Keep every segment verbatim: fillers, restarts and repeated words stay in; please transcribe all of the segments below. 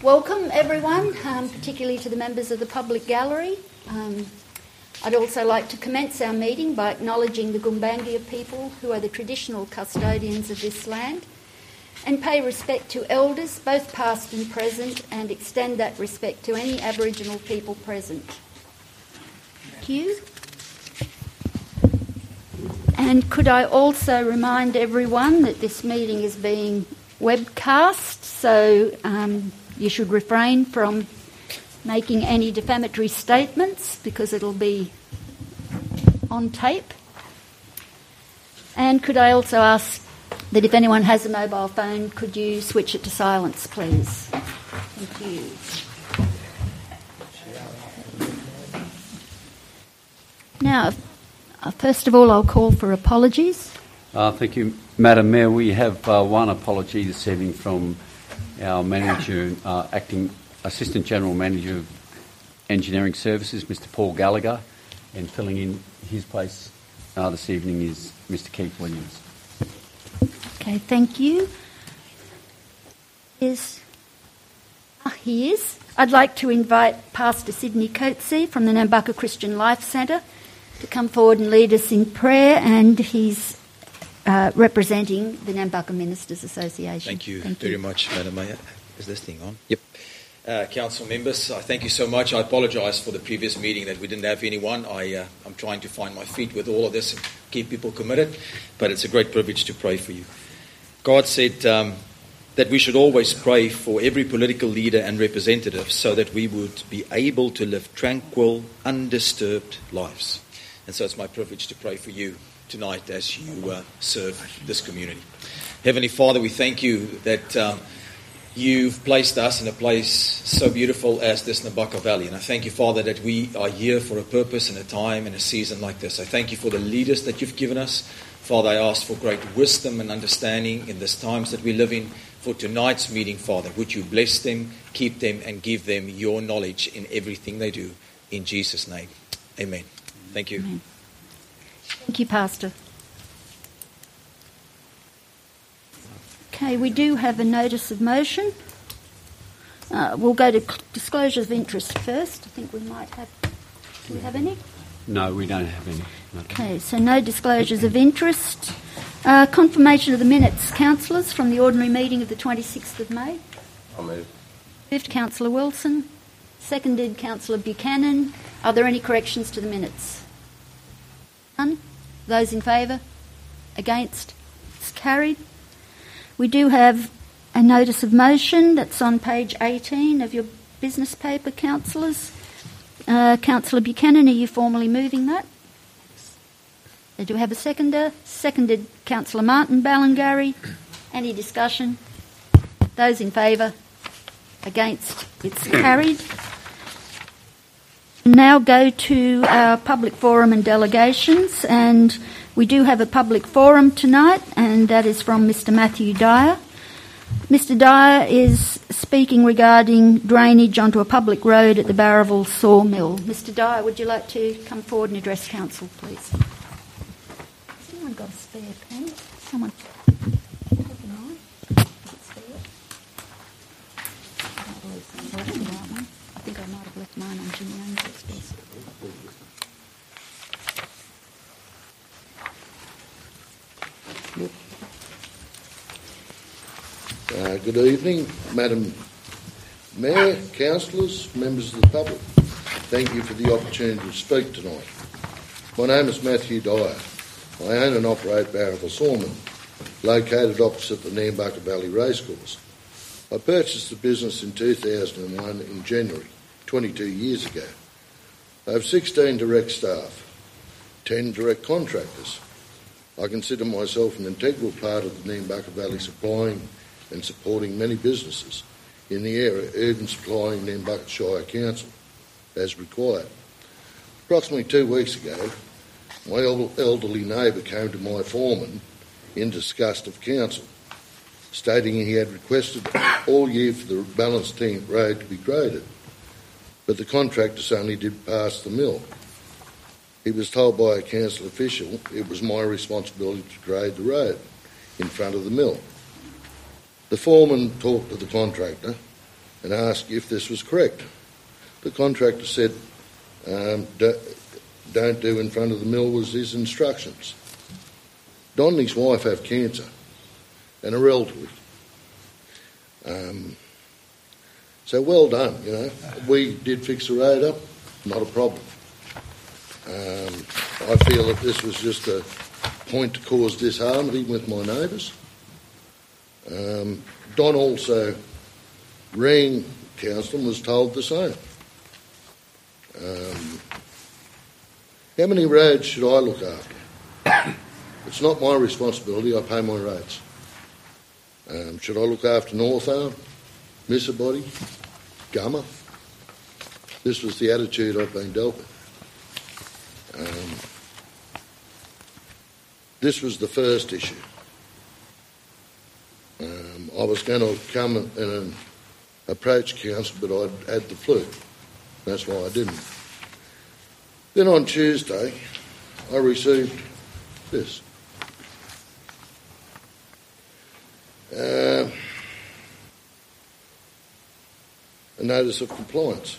Welcome everyone, um, particularly to the members of the public gallery. Um, I'd also like to commence our meeting by acknowledging the Gumbaynggirr people who are the traditional custodians of this land and pay respect to elders, both past and present, and extend that respect to any Aboriginal people present. Thank you. And could I also remind everyone that this meeting is being webcast, so um, you should refrain from making any defamatory statements because it'll be on tape. And could I also ask that if anyone has a mobile phone, could you switch it to silence, please? Thank you. Now, uh, first of all, I'll call for apologies. Uh, thank you, Madam Mayor. We have uh, one apology this evening from our manager, uh, acting Assistant General Manager of Engineering Services, Mister Paul Gallagher, and filling in his place uh, this evening is Mister Keith Williams. Okay, thank you. Is ah, he is. I'd like to invite Pastor Sydney Coetzee from the Nambucca Christian Life Centre to come forward and lead us in prayer, and he's uh, representing the Nambucca Ministers Association. Thank you thank very you. much, Madam Mayor. Is this thing on? Yep. Uh, council members, I thank you so much. I apologise for the previous meeting that we didn't have anyone. I, uh, I'm trying to find my feet with all of this and keep people committed, but it's a great privilege to pray for you. God said um, that we should always pray for every political leader and representative so that we would be able to live tranquil, undisturbed lives. And so it's my privilege to pray for you tonight as you uh, serve this community. Heavenly Father, we thank you that um, you've placed us in a place so beautiful as this Nambucca Valley. And I thank you, Father, that we are here for a purpose and a time and a season like this. I thank you for the leaders that you've given us. Father, I ask for great wisdom and understanding in these times that we live in. For tonight's meeting, Father, would you bless them, keep them, and give them your knowledge in everything they do. In Jesus' name, amen. Thank you. Amen. Thank you, Pastor. Okay, we do have a notice of motion. Uh, we'll go to disclosures of interest first. I think we might have... Do we have any? No, we don't have any. No. Okay, so no disclosures of interest. Uh, confirmation of the minutes, councillors, from the ordinary meeting of the twenty-sixth of May. I'll move. Moved, Councillor Wilson. Seconded, Councillor Buchanan. Are there any corrections to the minutes? None? Those in favour? Against? It's carried. We do have a notice of motion that's on page eighteen of your business paper, councillors. Uh, Councillor Buchanan, are you formally moving that? They do have a seconder. Seconded, Councillor Martin Ballingarry. Any discussion? Those in favour? Against? It's carried. Now go to our public forum and delegations, and we do have a public forum tonight, and that is from Mister Matthew Dyer. Mister Dyer is speaking regarding drainage onto a public road at the Barraville sawmill. Mister Dyer, would you like to come forward and address council, please? Has anyone got a spare pen? Someone take mine. Is it spare? I don't believe so. I'll have that one. I think I might have left mine on Jimmy Ainsworth's desk. Uh, good evening, Madam Mayor, councillors, members of the public. Thank you for the opportunity to speak tonight. My name is Matthew Dyer. I own and operate Barraville Sawmill, located opposite the Nambucca Valley Racecourse. I purchased the business in two thousand one in January, twenty-two years ago. I have sixteen direct staff, ten direct contractors. I consider myself an integral part of the Nambucca Valley supplying and supporting many businesses in the area, even supplying Nambucca Shire Council as required. Approximately two weeks ago, my elderly neighbour came to my foreman in disgust of council, stating he had requested all year for the Ballantine Road to be graded, but the contractors only did pass the mill. He was told by a council official it was my responsibility to grade the road in front of the mill. The foreman talked to the contractor, and asked if this was correct. The contractor said, um, don't do in front of the mill was his instructions. Don and his wife have cancer and are elderly. Um, so well done, you know. We did fix the road up, not a problem. Um, I feel that this was just a point to cause disharmony with my neighbours. Um, Don also rang council and was told the same. Um, how many roads should I look after? It's not my responsibility, I pay my rates. Um, should I look after North Arm, Missabody, Gummer? This was the attitude I've been dealt with. Um, this was the first issue. Um, I was going to come and, and approach council, but I'd had the flu. That's why I didn't. Then on Tuesday, I received this. Uh, a notice of compliance.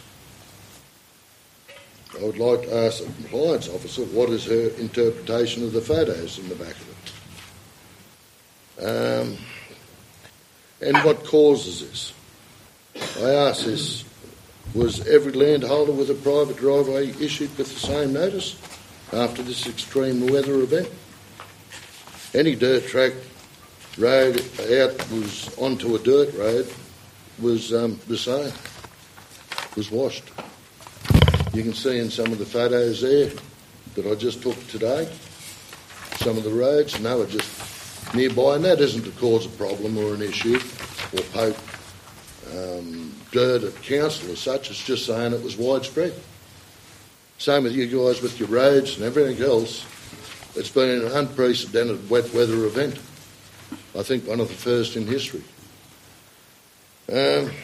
I would like to ask the compliance officer what is her interpretation of the photos in the back of it. Um, and what causes this? I asked this, was every landholder with a private driveway issued with the same notice after this extreme weather event? Any dirt track road out was onto a dirt road was um, the same, was washed. You can see in some of the photos there that I just took today, some of the roads, and they were just nearby, and that isn't to cause a problem or an issue or poke um, dirt at council as such, it's just saying it was widespread. Same with you guys with your roads and everything else. It's been an unprecedented wet weather event. I think one of the first in history. Um,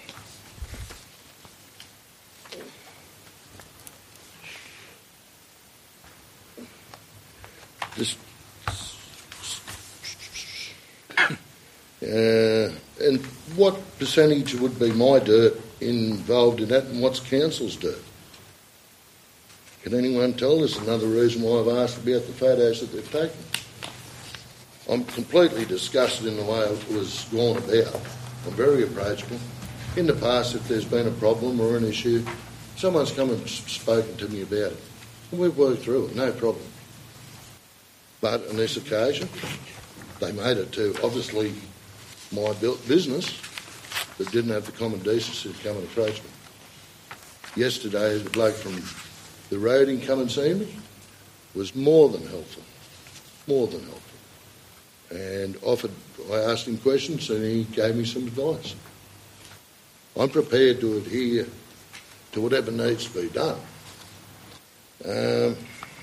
this, uh, and what percentage would be my dirt involved in that, and what's council's dirt? Can anyone tell? There's another reason why I've asked about the photos that they've taken. I'm completely disgusted in the way it was gone about. I'm very approachable. In the past, if there's been a problem or an issue, someone's come and spoken to me about it. And we've worked through it, no problem. But on this occasion, they made it to, obviously, my business, but didn't have the common decency to come and approach me. Yesterday, the bloke from the roading come and see me was more than helpful, more than helpful. And offered, I asked him questions and he gave me some advice. I'm prepared to adhere to whatever needs to be done. Um,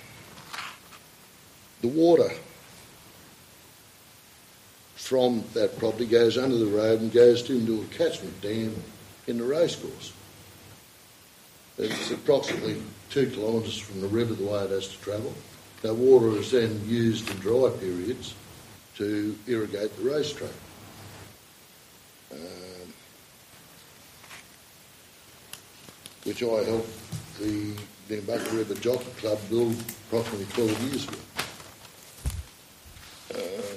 the water from that property goes under the road and goes into a catchment dam in the racecourse. It's approximately two kilometres from the river the way it has to travel. That water is then used in dry periods to irrigate the racetrack. Um, which I helped the Nambucca River Jockey Club build approximately twelve years ago. Um,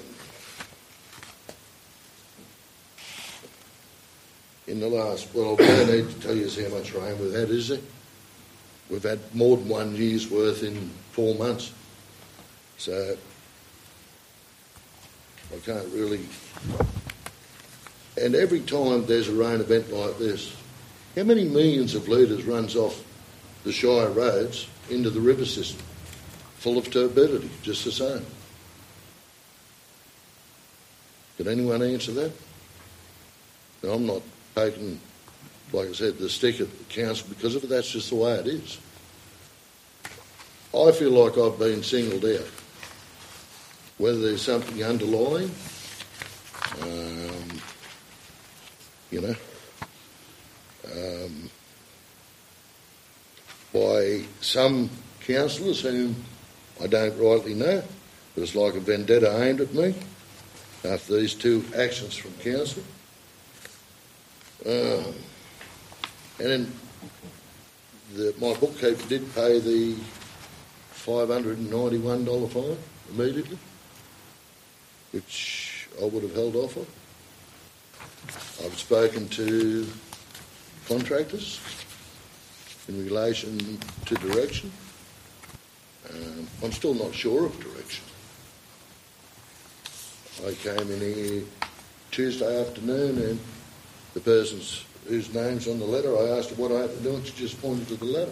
in the last, well, I don't need to tell you how much rain we've had, is there? We've had more than one year's worth in four months. So I can't really... And every time there's a rain event like this, how many millions of litres runs off the Shire roads into the river system? Full of turbidity, just the same. Can anyone answer that? Now, I'm not taking, like I said, the stick at the council because of it. That's just the way it is. I feel like I've been singled out. Whether there's something underlying, um, you know, um, by some councillors whom I don't rightly know, but it's like a vendetta aimed at me after these two actions from council. Um, And then the, my bookkeeper did pay the five hundred ninety-one dollars fine immediately, which I would have held off on. I've spoken to contractors in relation to direction. Um, I'm still not sure of direction. I came in here Tuesday afternoon and the person's whose name's on the letter, I asked her what I had to do and she just pointed to the letter.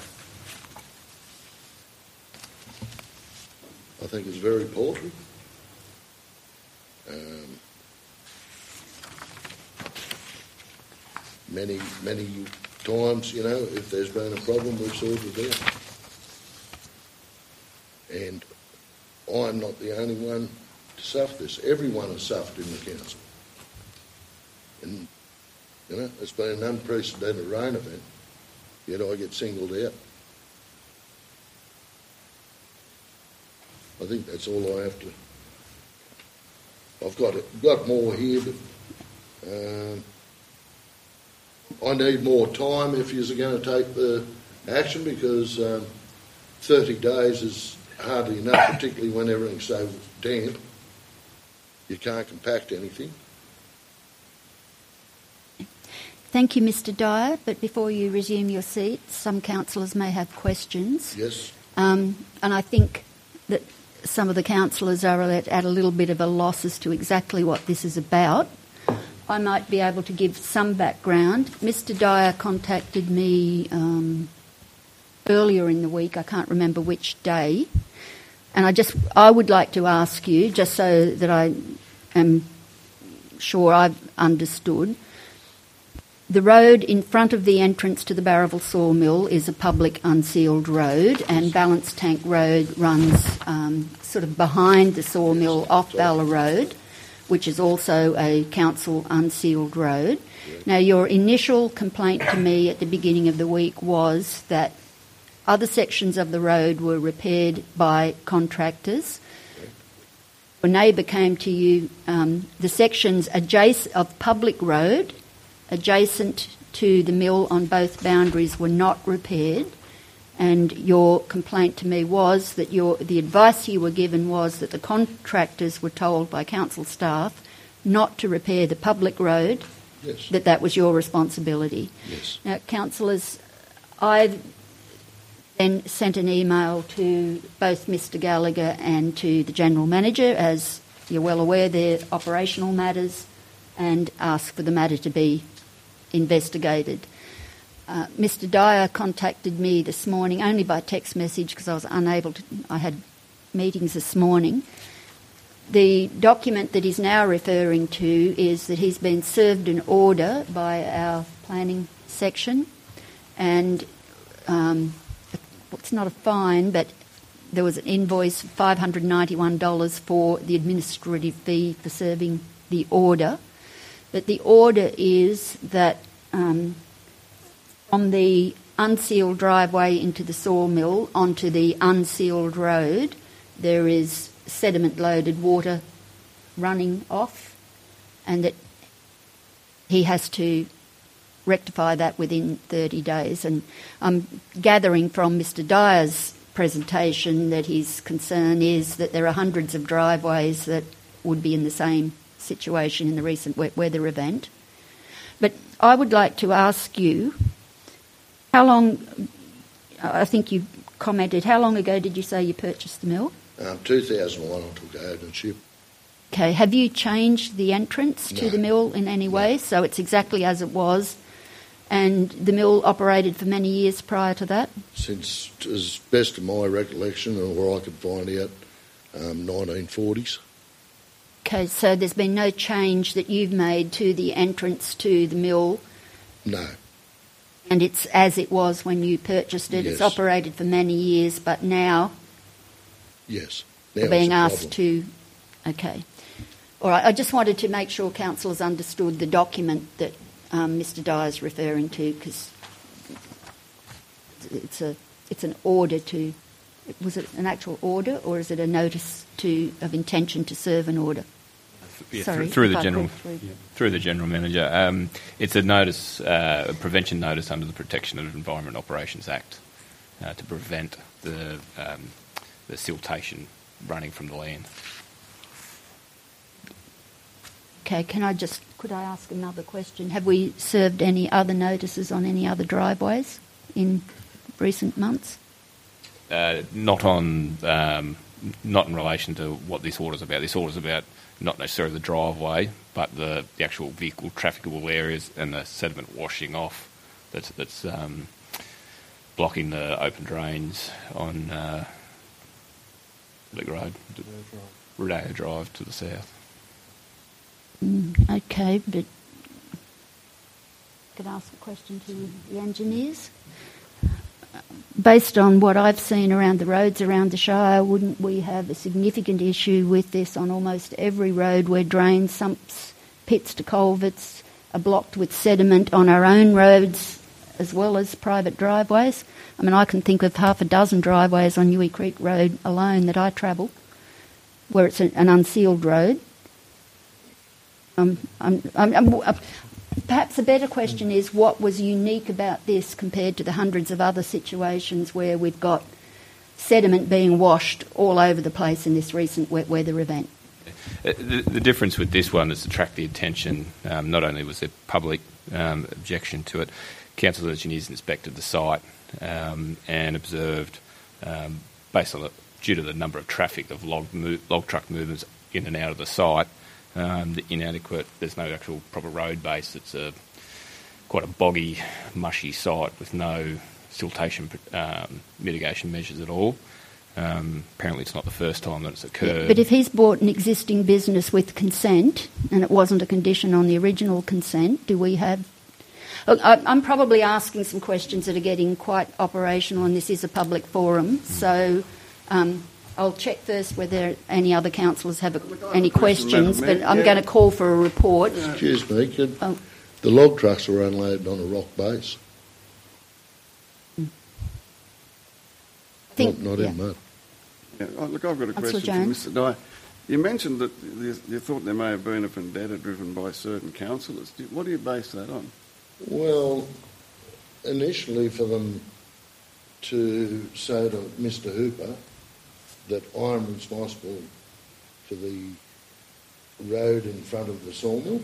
I think it's very paltry. Um, many, many times, you know, if there's been a problem, we've sorted it out. And I'm not the only one to suffer this. Everyone has suffered in the council. And, you know, it's been an unprecedented rain event, yet I get singled out. I think that's all I have to... I've got it, got more here, but um, I need more time if you're going to take the action, because um, thirty days is hardly enough, particularly when everything's so damp. You can't compact anything. Thank you, Mr Dyer, but before you resume your seat, some councillors may have questions. Yes. Um, and I think that some of the councillors are at, at a little bit of a loss as to exactly what this is about. I might be able to give some background. Mr Dyer contacted me um, earlier in the week, I can't remember which day, and I just I would like to ask you, just so that I am sure I've understood, the road in front of the entrance to the Barraville Sawmill is a public unsealed road, and Balance Tank Road runs um, sort of behind the sawmill off Balla Road, which is also a council unsealed road. Now, your initial complaint to me at the beginning of the week was that other sections of the road were repaired by contractors. Your neighbour came to you, um, the sections adjacent of public road adjacent to the mill on both boundaries were not repaired, and your complaint to me was that your the advice you were given was that the contractors were told by council staff not to repair the public road, yes, that that was your responsibility. Yes. Now, councillors, I then sent an email to both Mr Gallagher and to the General Manager, as you're well aware they're operational matters, and asked for the matter to be investigated. Uh, Mr Dyer contacted me this morning only by text message because I was unable to, I had meetings this morning. The document that he's now referring to is that he's been served an order by our planning section, and um, it's not a fine, but there was an invoice of five hundred ninety-one dollars for the administrative fee for serving the order. But the order is that um, from the unsealed driveway into the sawmill onto the unsealed road, there is sediment-loaded water running off, and that he has to rectify that within thirty days. And I'm gathering from Mr Dyer's presentation that his concern is that there are hundreds of driveways that would be in the same situation in the recent wet weather event. But I would like to ask you, how long, I think you commented, how long ago did you say you purchased the mill? Um, two thousand one I took ownership. Okay, have you changed the entrance to No. the mill in any way? No. So it's exactly as it was, and the mill operated for many years prior to that? Since, as best of my recollection, or I could find out, um, nineteen forties. Okay, so there's been no change that you've made to the entrance to the mill, No. and it's as it was when you purchased it. Yes. It's operated for many years, but now Yes. Now you're being it's a asked problem. to... Okay. All right, I just wanted to make sure councillors understood the document that um, Mr Dyer's referring to, because it's a it's an order to... Was it an actual order, or is it a notice to of intention to serve an order? Yeah, Sorry, through if the I general, could, through- yeah, through the general manager. Um, it's a notice, uh, a prevention notice under the Protection of Environment Operations Act uh, to prevent the um, the siltation running from the land. Okay, can I just, could I ask another question? Have we served any other notices on any other driveways in recent months? Uh, not on, um, not in relation to what this order's about. This order's about not necessarily the driveway, but the, the actual vehicle trafficable areas and the sediment washing off that's, that's um, blocking the open drains on uh, Big Road, Rodeo Drive to the south. Mm, okay, but could I ask a question to the engineers? Based on what I've seen around the roads around the Shire, wouldn't we have a significant issue with this on almost every road where drains, sumps, pits to culverts are blocked with sediment on our own roads as well as private driveways? I mean, I can think of half a dozen driveways on Newey Creek Road alone that I travel where it's an unsealed road. Um, I'm, I'm, I'm, uh, perhaps a better question is what was unique about this compared to the hundreds of other situations where we've got sediment being washed all over the place in this recent wet weather event? Uh, The, the difference with this one is to attract the attention. Um, not only was there public um, objection to it, Council of Engineers inspected the site um, and observed, um, based on the, due to the number of traffic of log, mo- log truck movements in and out of the site, um, the inadequate. There's no actual proper road base. It's a quite a boggy, mushy site with no siltation um, mitigation measures at all. Um, apparently it's not the first time that it's occurred. But if he's bought an existing business with consent and it wasn't a condition on the original consent, do we have... Look, I- I'm probably asking some questions that are getting quite operational, and this is a public forum, mm. so um, I'll check first whether any other councillors have a, any questions, but I'm yeah. going to call for a report. Excuse me, could, oh. the log trucks are unloaded on a rock base. Think, not not yeah. in mud. Yeah, oh, look, I've got a Councillor question for Jones. Mister Dyer. You mentioned that you, you thought there may have been a vendetta driven by certain councillors. Do, what do you base that on? Well, initially for them to say to Mister Hooper that I'm responsible for the road in front of the sawmill.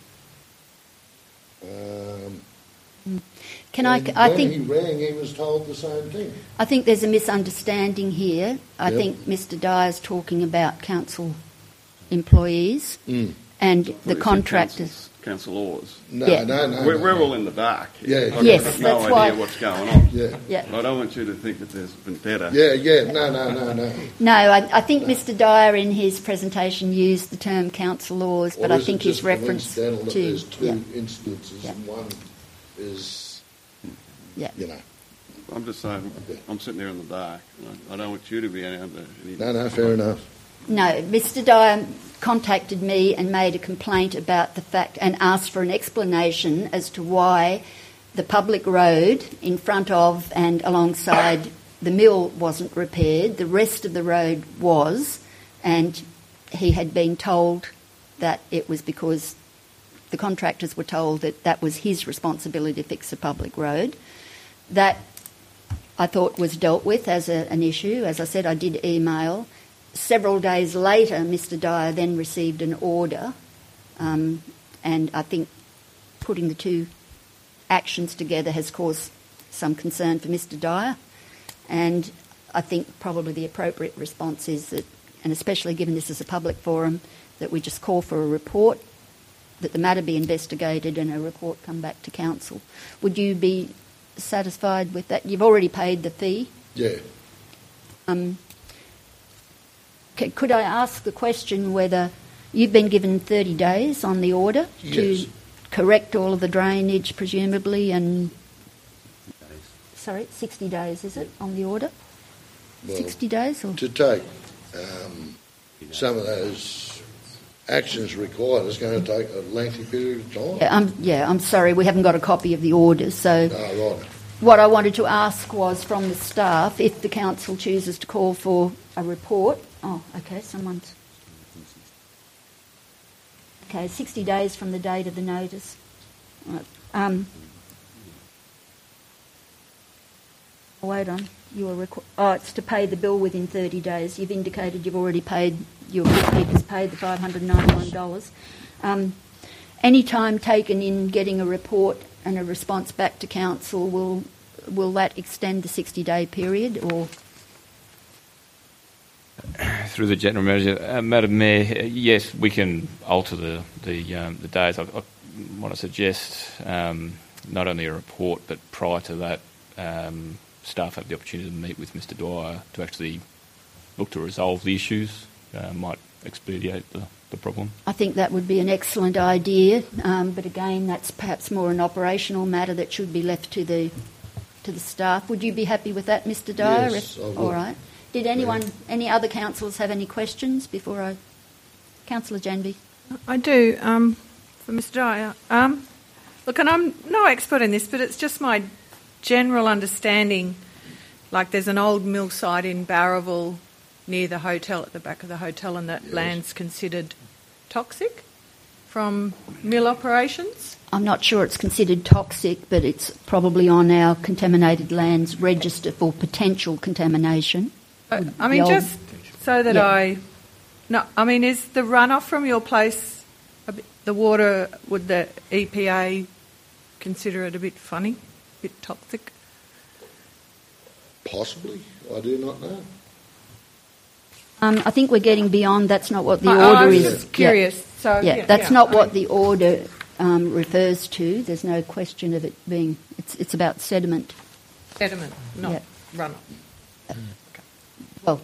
Um, Can I? and I when think he rang, he was told the same thing. I think there's a misunderstanding here. I Yep. think Mister Dyer's talking about council employees Mm. and Well, the he said contractors. Council laws. No, Yeah. no, no. We're, no, we're no. all in the dark. Yeah. I've Yes, got no that's idea why- what's going on. Yeah. Yeah. I don't want you to think that there's vendetta. Yeah, yeah, no, no, no, no. No, I, I think Mister Dyer in his presentation used the term council laws, but Or I is it think just his reference coincidental that to there's two yeah, instances Yeah. and one is, yeah. you know. I'm just saying, I'm sitting there in the dark. And I, I don't want you to be under any... No, no, fair enough. No, Mister Dyer contacted me and made a complaint about the fact and asked for an explanation as to why the public road in front of and alongside the mill wasn't repaired. The rest of the road was, and he had been told that it was because the contractors were told that that was his responsibility to fix the public road. That I thought was dealt with as a, an issue. As I said, I did email. Several days later, Mister Dyer then received an order, um, and I think putting the two actions together has caused some concern for Mister Dyer. And I think probably the appropriate response is that, and especially given this is a public forum, that we just call for a report, that the matter be investigated and a report come back to council. Would you be satisfied with that? You've already paid the fee. Yeah. Um, c- could I ask the question whether you've been given thirty days on the order Yes. to correct all of the drainage, presumably, and... Sorry, sixty days, is it, on the order? Well, sixty days? Or? to take um, some of those actions required is going to take a lengthy period of time. Yeah, I'm, yeah, I'm sorry, we haven't got a copy of the order, so... No, right. What I wanted to ask was from the staff, if the council chooses to call for a report... Oh, okay, someone's... Okay, sixty days from the date of the notice. Right. Um, wait on. You are requ- oh, it's to pay the bill within thirty days. You've indicated you've already paid, your bookkeeper's paid the five hundred ninety-one dollars. Um, any time taken in getting a report and a response back to council, will will that extend the sixty-day period, or...? Through the General Manager, uh, Madam Mayor, yes, we can alter the the, um, the days. I, I want to suggest um, not only a report, but prior to that, um, staff have the opportunity to meet with Mister Dwyer to actually look to resolve the issues. Uh, might expedite the, the problem. I think that would be an excellent idea, um, but again, that's perhaps more an operational matter that should be left to the to the staff. Would you be happy with that, Mister Dyer? Yes, I would. All right. Did anyone, any other councillors have any questions before I... Councillor Janby. I do, um, for Mister Dyer. Um, look, and I'm no expert in this, but it's just my general understanding, like there's an old mill site in Barraville near the hotel, at the back of the hotel, and that Yes. land's considered toxic from mill operations? I'm not sure it's considered toxic, but it's probably on our contaminated lands register for potential contamination. Uh, I mean, The old- just so that Yeah. I... No, I mean, is the runoff from your place, a bit, the water, would the E P A consider it a bit funny, a bit toxic? Possibly. I do not know. Um, I think we're getting beyond, that's not what the I- order I was is. just curious. Yeah, So, yeah, yeah, that's yeah, not I what mean- the order um, refers to. There's no question of it being, it's, it's about sediment. Sediment, not Yeah. runoff. Well,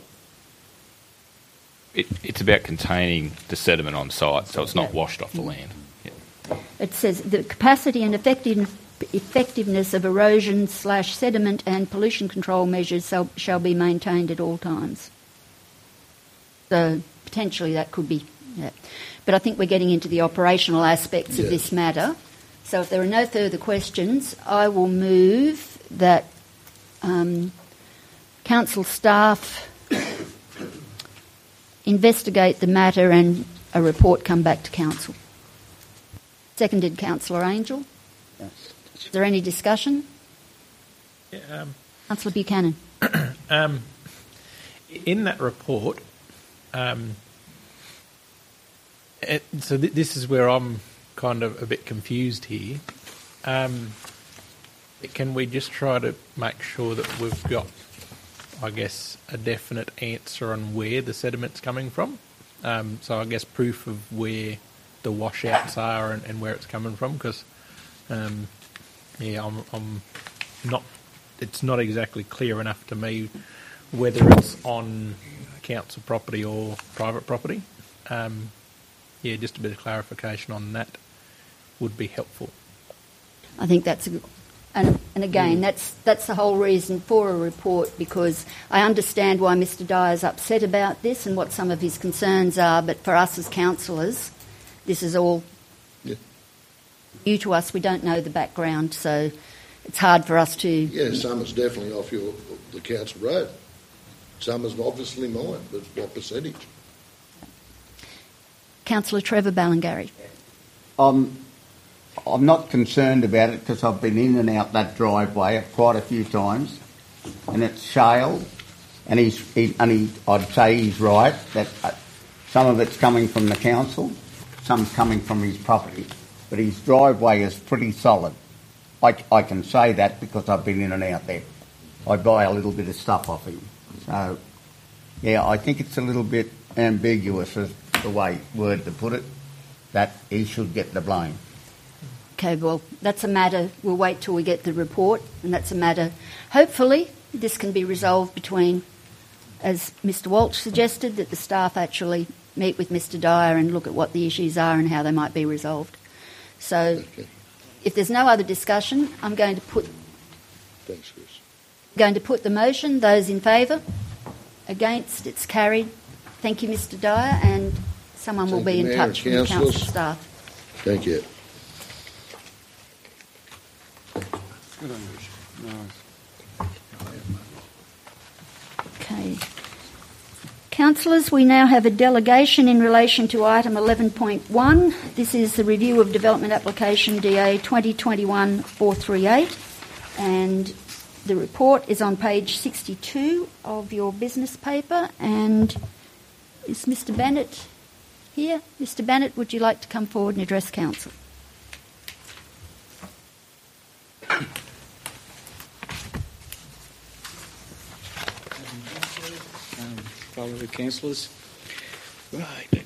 It, it's about containing the sediment on site, so it's not Yeah. washed off the land. Yeah. it says the capacity and effective, effectiveness of erosion slash sediment and pollution control measures shall, shall be maintained at all times. So potentially that could be, yeah. But I think we're getting into the operational aspects of Yes. this matter. So if there are no further questions, I will move that um, council staff investigate the matter and a report come back to council. Seconded, Councillor Angel. Is there any discussion? Yeah, um, Councillor Buchanan. um, in that report, um, it, so th- this is where I'm kind of a bit confused here. Um, can we just try to make sure that we've got, I guess, a definite answer on where the sediment's coming from? Um, so I guess proof of where the washouts are and, and where it's coming from, because um, yeah, I'm, I'm not. It's not exactly clear enough to me whether it's on council property or private property. Um, yeah, just a bit of clarification on that would be helpful. I think that's a good... And, and again, that's that's the whole reason for a report, because I understand why Mister Dyer's upset about this and what some of his concerns are, but for us as councillors, this is all Yeah. new to us. We don't know the background, so it's hard for us to... Yeah, some is definitely off your the council road. Some is obviously mine, but what percentage? Councillor Trevor Ballingarry. I'm, I'm not concerned about it because I've been in and out that driveway quite a few times, and it's shale, and he's he, and he, I'd say he's right that uh, some of it's coming from the council, some's coming from his property, but his driveway is pretty solid. I, I can say that because I've been in and out there. I buy a little bit of stuff off him. So, yeah, I think it's a little bit ambiguous as the way word to put it, that he should get the blame. Okay, well, that's a matter, we'll wait till we get the report, and that's a matter, hopefully, this can be resolved between, as Mister Walsh suggested, that the staff actually meet with Mister Dyer and look at what the issues are and how they might be resolved. So, Okay. if there's no other discussion, I'm going to put Thanks, Chris. going to put the motion. Those in favour? Against? It's carried. Thank you, Mister Dyer, and someone will Thank be you, in Mayor touch and from the council councillors. staff. Thank you. Good on you. Nice. Okay. Councillors, we now have a delegation in relation to item eleven point one. This is the review of development application D A twenty twenty-one dash four thirty-eight, and the report is on page sixty-two of your business paper. And is Mister Bennett here? Mister Bennett, would you like to come forward and address council? Fellow councillors. Right.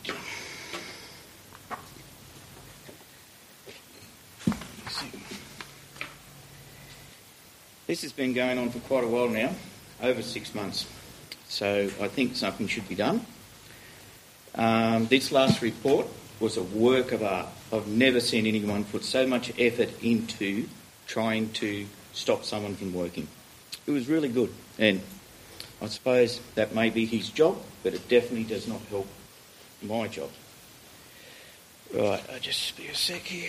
This has been going on for quite a while now, over six months. So I think something should be done. Um, this last report was a work of art. I've never seen anyone put so much effort into trying to stop someone from working. It was really good, and I suppose that may be his job, but it definitely does not help my job. Right, I'll just be a sec here.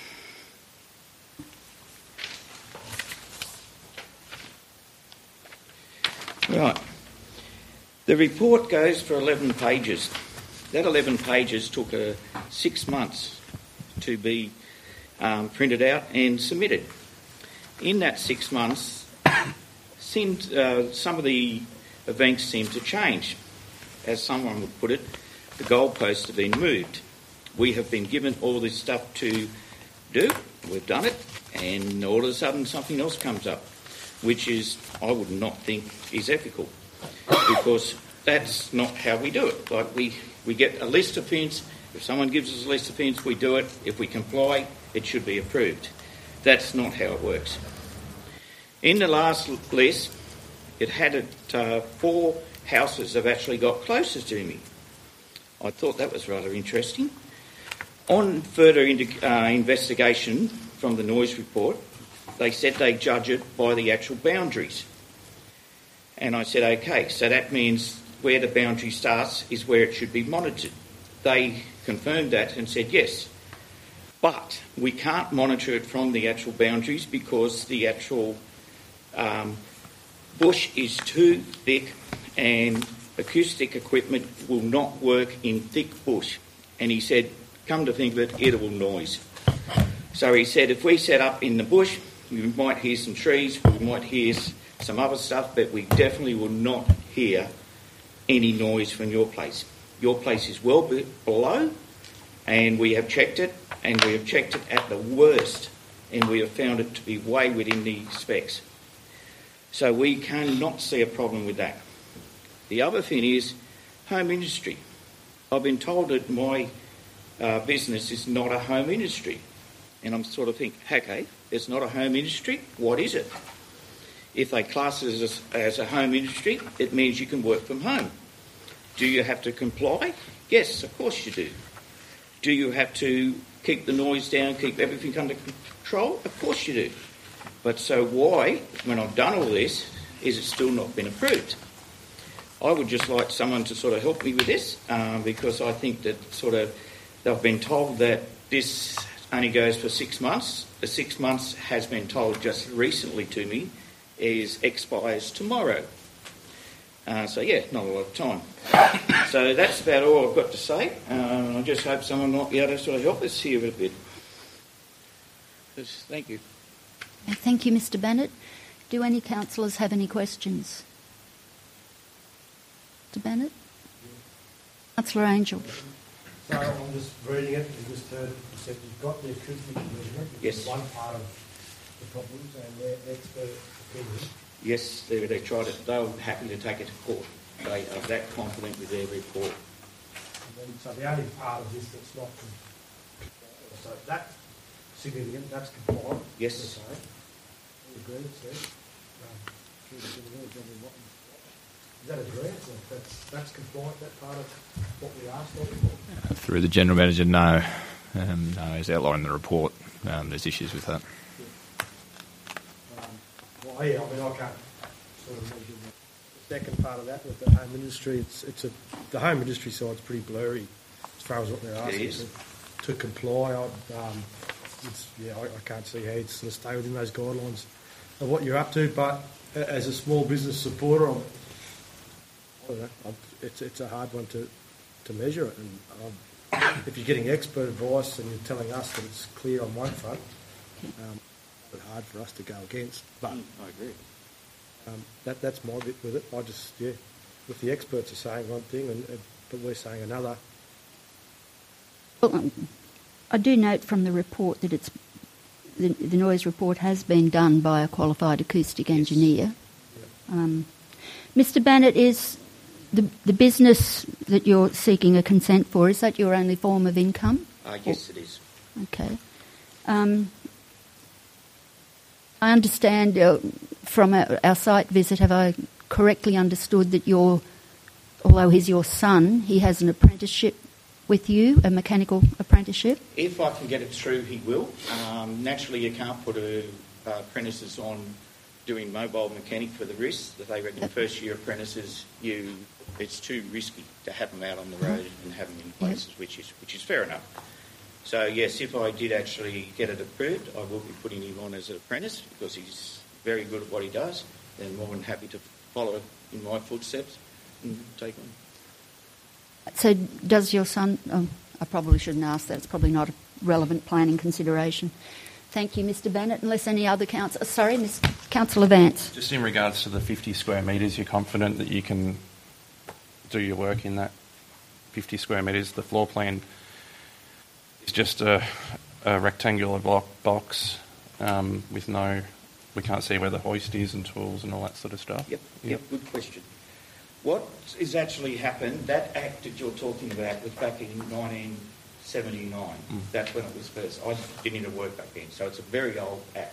Right. The report goes for eleven pages. That eleven pages took uh, six months to be um, printed out and submitted. In that six months, seemed, uh, some of the events seem to change. As someone would put it, the goalposts have been moved. We have been given all this stuff to do, we've done it, and all of a sudden something else comes up, which is, I would not think is ethical, because that's not how we do it. Like we, we get a list of things, if someone gives us a list of things, we do it, if we comply, it should be approved. That's not how it works. In the last list, it had it, uh, four houses have actually got closer to me. I thought that was rather interesting. On further indi- uh, investigation from the noise report, they said they judge it by the actual boundaries. And I said, okay, so that means where the boundary starts is where it should be monitored. They confirmed that and said yes. But we can't monitor it from the actual boundaries because the actual um, bush is too thick and acoustic equipment will not work in thick bush. And he said, come to think of it, it will noise. So he said, if we set up in the bush, we might hear some trees, we might hear some other stuff, but we definitely will not hear any noise from your place. Your place is well be- below, and we have checked it, and we have checked it at the worst, and we have found it to be way within the specs. So we cannot see a problem with that. The other thing is home industry. I've been told that my uh, business is not a home industry. And I'm sort of thinking, okay, it's not a home industry, what is it? If they class it as, as a home industry, it means you can work from home. Do you have to comply? Yes, of course you do. Do you have to keep the noise down, keep everything under control? Of course you do. But so why, when I've done all this, is it still not been approved? I would just like someone to sort of help me with this, um, because I think that sort of they've been told that this only goes for six months. The six months has been told just recently to me is expires tomorrow. Uh, so yeah, not a lot of time. So that's about all I've got to say. Uh, I just hope someone might be able to sort of help us here a bit. Just, thank you. Thank you, Mister Bennett. Do any councillors have any questions? Mister Bennett? Councillor Angel. So I'm just reading it, you just heard, you said you've got the acoustic measurement, which yes. is one part of the problems, and their expert opinion. Yes, they, they tried it. They were happy to take it to court. They are that confident with their report. And then, so the only part of this that's not, so that's significant, that's compliant. Yes. All agreed, sir. Um, is that agreed? So that's, that's compliant, that part of what we asked for? Uh, through the General Manager, no. Um, no, as outlined in the report, um, there's issues with that. Yeah. Um, well, yeah, I mean, I can't sort of measure the second part of that with the home industry. It's it's a the home industry side's pretty blurry as far as what they're asking to, to comply. I'd, um, it's, yeah, I, I can't see how you'd sort of stay within those guidelines of what you're up to. But as a small business supporter, I'm, don't know. I'm, it's it's a hard one to, to measure it. And um, if you're getting expert advice and you're telling us that it's clear on one front, um, it's hard for us to go against. But Mm, I agree. um, that that's my bit with it. I just yeah, if the experts are saying one thing and uh, but we're saying another. Well, um, I do note from the report that it's the, the noise report has been done by a qualified acoustic engineer. Um, Mister Bannett, is the the business that you're seeking a consent for, is that your only form of income? Uh, yes, it is. Okay. Um, I understand uh, from our, our site visit, have I correctly understood that you're, although he's your son, he has an apprenticeship with you, a mechanical apprenticeship? If I can get it through, he will. Um, naturally, you can't put a, uh, apprentices on doing mobile mechanic for the risks that they reckon. First year apprentices, you it's too risky to have them out on the road and have them in places, which is which is fair enough. So yes, if I did actually get it approved, I will be putting him on as an apprentice because he's very good at what he does. And more than happy to follow in my footsteps and take on. So does your son... Oh, I probably shouldn't ask that. It's probably not a relevant planning consideration. Thank you, Mister Bennett. Unless any other council... Sorry, Miz Councillor Vance. Just in regards to the fifty square metres, you're confident that you can do your work in that fifty square metres? The floor plan is just a, a rectangular block box um, with no... We can't see where the hoist is and tools and all that sort of stuff. Yep, yep, good question. What has actually happened, that act that you're talking about was back in nineteen seventy-nine. Mm. That's when it was first. I didn't even work back then, so it's a very old act.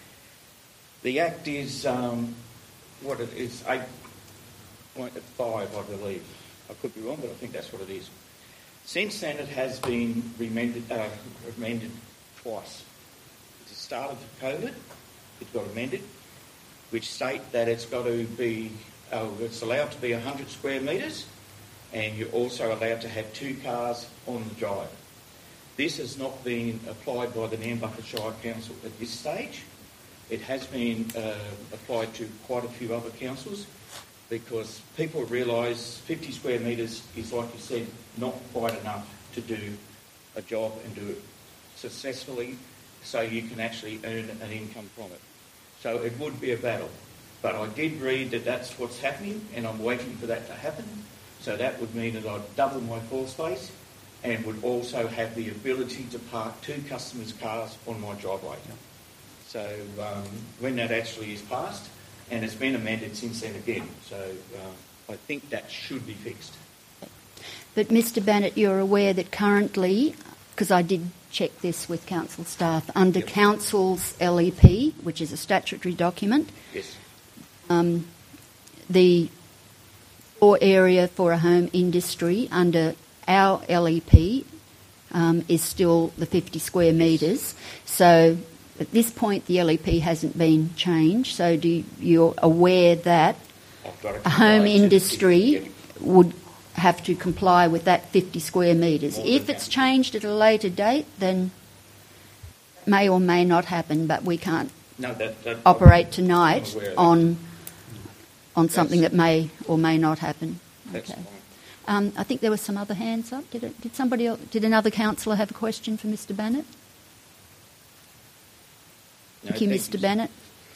The act is, um, what it is, eight point five, I believe. I could be wrong, but I think that's what it is. Since then, it has been remanded, uh, amended twice. At the start of COVID, it got amended, which state that it's got to be... Oh, it's allowed to be one hundred square metres and you're also allowed to have two cars on the drive. This has not been applied by the Nambucca Shire Council at this stage. It has been uh, applied to quite a few other councils because people realise fifty square metres is, like you said, not quite enough to do a job and do it successfully so you can actually earn an income from it. So it would be a battle. But I did read that that's what's happening and I'm waiting for that to happen. So that would mean that I'd double my floor space and would also have the ability to park two customers' cars on my driveway. So um, when that actually is passed, and it's been amended since then again, so uh, I think that should be fixed. But Mister Bannett, you're aware that currently, because I did check this with council staff, under yep. council's L E P, which is a statutory document, yes. Um, the floor area for a home industry under our L E P um, is still the fifty square metres. So at this point the L E P hasn't been changed. So do you, you're aware that a home industry would have to comply with that fifty square metres? If it's changed at a later date, then it may or may not happen, but we can't no, that, that, operate tonight on... on That's, something that may or may not happen. That's okay. fine. Um, I think there were some other hands up. Did it, did somebody else, did another councillor have a question for Mister Bannett? No, thank you, thank Mister you. Bannett.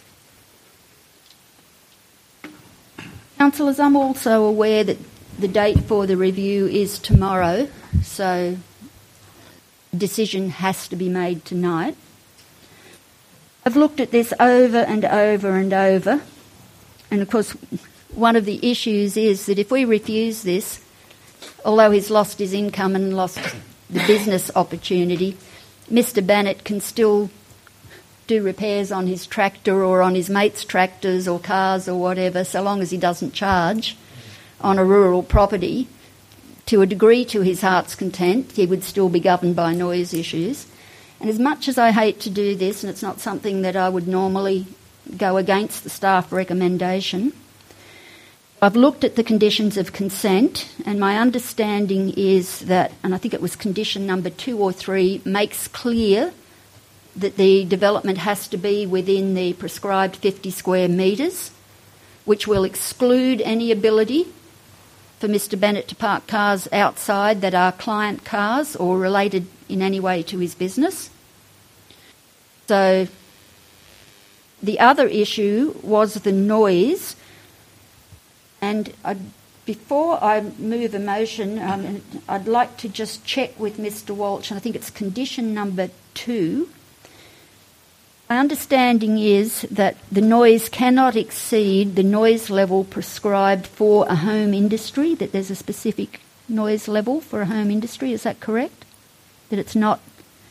Councillors, I'm also aware that the date for the review is tomorrow, so a decision has to be made tonight. I've looked at this over and over and over. And of course, one of the issues is that if we refuse this, although he's lost his income and lost the business opportunity, Mister Bannett can still do repairs on his tractor or on his mate's tractors or cars or whatever, so long as he doesn't charge on a rural property. To a degree to his heart's content, he would still be governed by noise issues. And as much as I hate to do this, and it's not something that I would normally go against the staff recommendation, I've looked at the conditions of consent, and my understanding is that, and I think it was condition number two or three, makes clear that the development has to be within the prescribed fifty square metres, which will exclude any ability for Mister Bennett to park cars outside that are client cars or related in any way to his business. So the other issue was the noise. And I'd, before I move a motion, um, I'd like to just check with Mister Walsh, and I think it's condition number two. My understanding is that the noise cannot exceed the noise level prescribed for a home industry, that there's a specific noise level for a home industry. Is that correct? That it's not,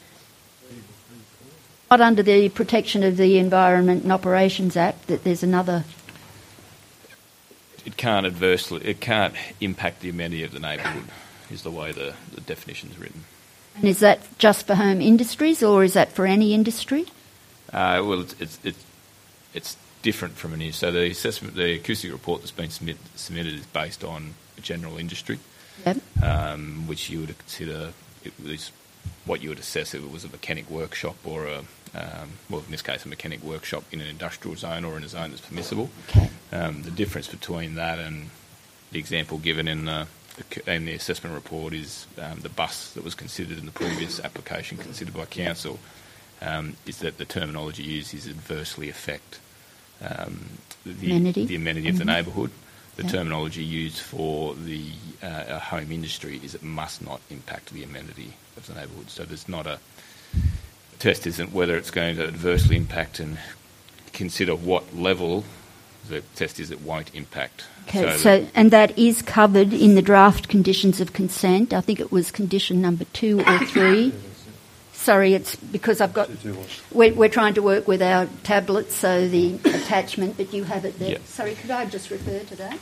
not under the Protection of the Environment and Operations Act, that there's another... It can't adversely, it can't impact the amenity of the neighbourhood, is the way the, the definition is written. And is that just for home industries, or is that for any industry? Uh, well, it's, it's it's it's different from an industry. So the assessment, the acoustic report that's been submit, submitted is based on a general industry, yep. um, which you would consider it was what you would assess if it was a mechanic workshop or a, um, well, in this case, a mechanic workshop in an industrial zone or in a zone that's permissible. Okay. Um, the difference between that and the example given in the in the assessment report is um, the bus that was considered in the previous application considered by council. Um, is that the terminology used is adversely affect um, the amenity, the amenity mm-hmm. of the neighbourhood. The yeah. terminology used for the uh, home industry is it must not impact the amenity of the neighbourhood. So there's not a the test isn't whether it's going to adversely impact and consider what level. The test is it won't impact. Okay, so, so and that is covered in the draft conditions of consent. I think it was condition number two or three. Sorry, it's because I've got... We're, we're trying to work with our tablets, so the attachment, but you have it there. Yep. Sorry, could I just refer to that?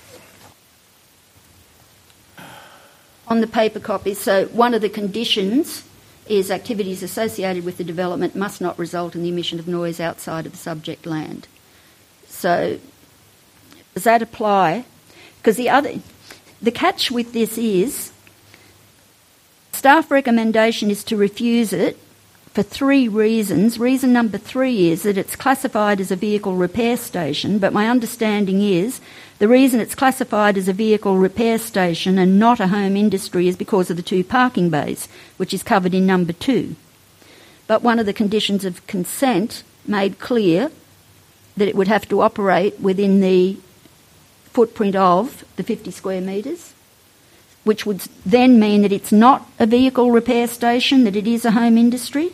On the paper copy, so one of the conditions is activities associated with the development must not result in the emission of noise outside of the subject land. So does that apply? Because the other... The catch with this is... Staff recommendation is to refuse it for three reasons. Reason number three is that it's classified as a vehicle repair station, but my understanding is the reason it's classified as a vehicle repair station and not a home industry is because of the two parking bays, which is covered in number two. But one of the conditions of consent made clear that it would have to operate within the footprint of the fifty square metres, which would then mean that it's not a vehicle repair station, that it is a home industry?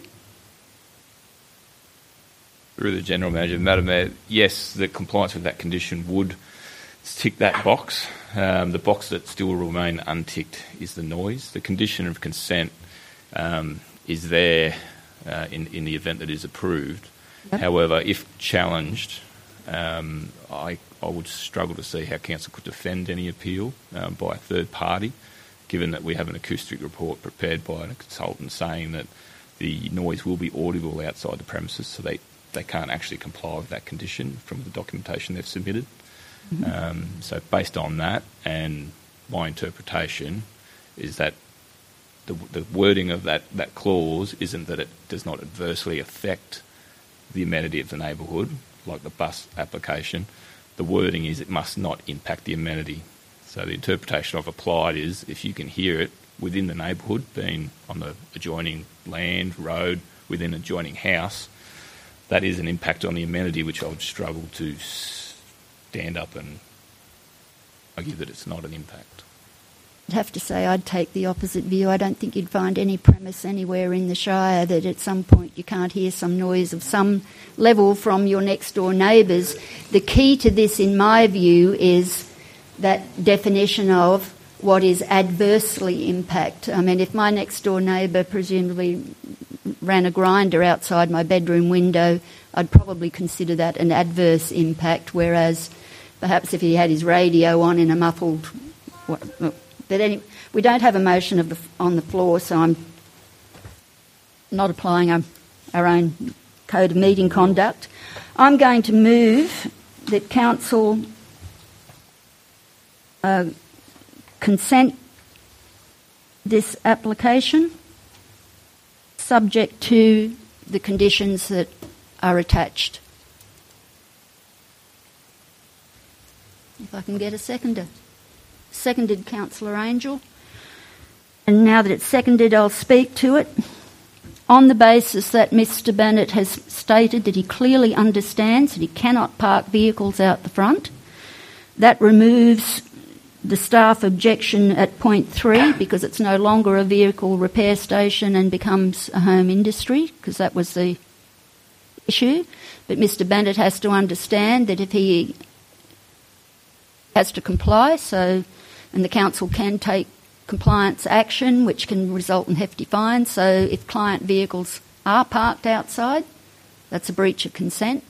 Through the General Manager, Madam Mayor, yes, the compliance with that condition would tick that box. Um, the box that still will remain unticked is the noise. The condition of consent um, is there uh, in, in the event that it is approved. Yep. However, if challenged, um, I I would struggle to see how council could defend any appeal um, by a third party, given that we have an acoustic report prepared by a consultant saying that the noise will be audible outside the premises, so they, they can't actually comply with that condition from the documentation they've submitted. Mm-hmm. Um, so based on that, and my interpretation is that the, the wording of that, that clause isn't that it does not adversely affect the amenity of the neighbourhood, like the bus application. The wording is it must not impact the amenity. So the interpretation I've applied is if you can hear it within the neighbourhood, being on the adjoining land, road, within an adjoining house, that is an impact on the amenity, which I would struggle to stand up and argue that it's not an impact. I'd have to say I'd take the opposite view. I don't think you'd find any premise anywhere in the Shire that at some point you can't hear some noise of some level from your next door neighbours. The key to this, in my view, is that definition of what is adversely impact. I mean, if my next door neighbour presumably ran a grinder outside my bedroom window, I'd probably consider that an adverse impact, whereas perhaps if he had his radio on in a muffled... But any, we don't have a motion of the, on the floor, so I'm not applying our, our own code of meeting conduct. I'm going to move that council uh, consent this application, subject to the conditions that are attached. If I can get a seconder. seconded Councillor Angel. And now that it's seconded, I'll speak to it. On the basis that Mr Bennett has stated that he clearly understands that he cannot park vehicles out the front, that removes the staff objection at point three because it's no longer a vehicle repair station and becomes a home industry, because that was the issue. But Mr Bennett has to understand that if he has to comply, so and the council can take compliance action which can result in hefty fines. So if client vehicles are parked outside, that's a breach of consent.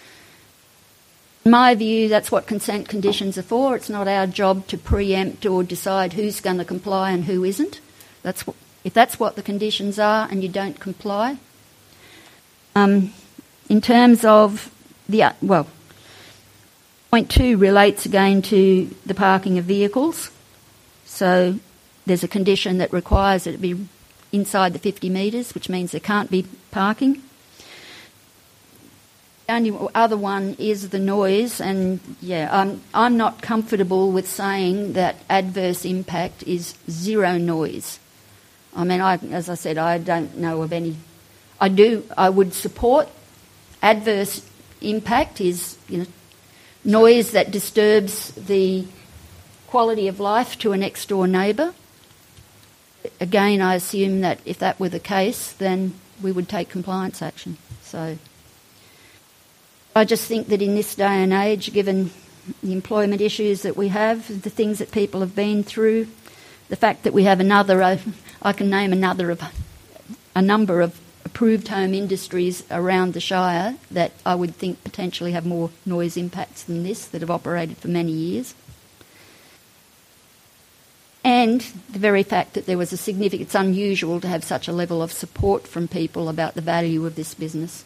In my view, that's what consent conditions are for. It's not our job to preempt or decide who's going to comply and who isn't. That's what, if that's what the conditions are and you don't comply. Um, in terms of the, uh, well, point two relates again to the parking of vehicles. So there's a condition that requires that it be inside the fifty metres, which means there can't be parking. The only other one is the noise, and yeah, I'm, I'm not comfortable with saying that adverse impact is zero noise. I mean, I, as I said, I don't know of any. I do, I would support adverse impact is, you know, noise that disturbs the quality of life to a next door neighbour. Again, I assume that if that were the case, then we would take compliance action. So I just think that in this day and age, given the employment issues that we have, the things that people have been through, the fact that we have another, uh, I can name another of a number of approved home industries around the Shire that I would think potentially have more noise impacts than this, that have operated for many years. And the very fact that there was a significant, it's unusual to have such a level of support from people about the value of this business.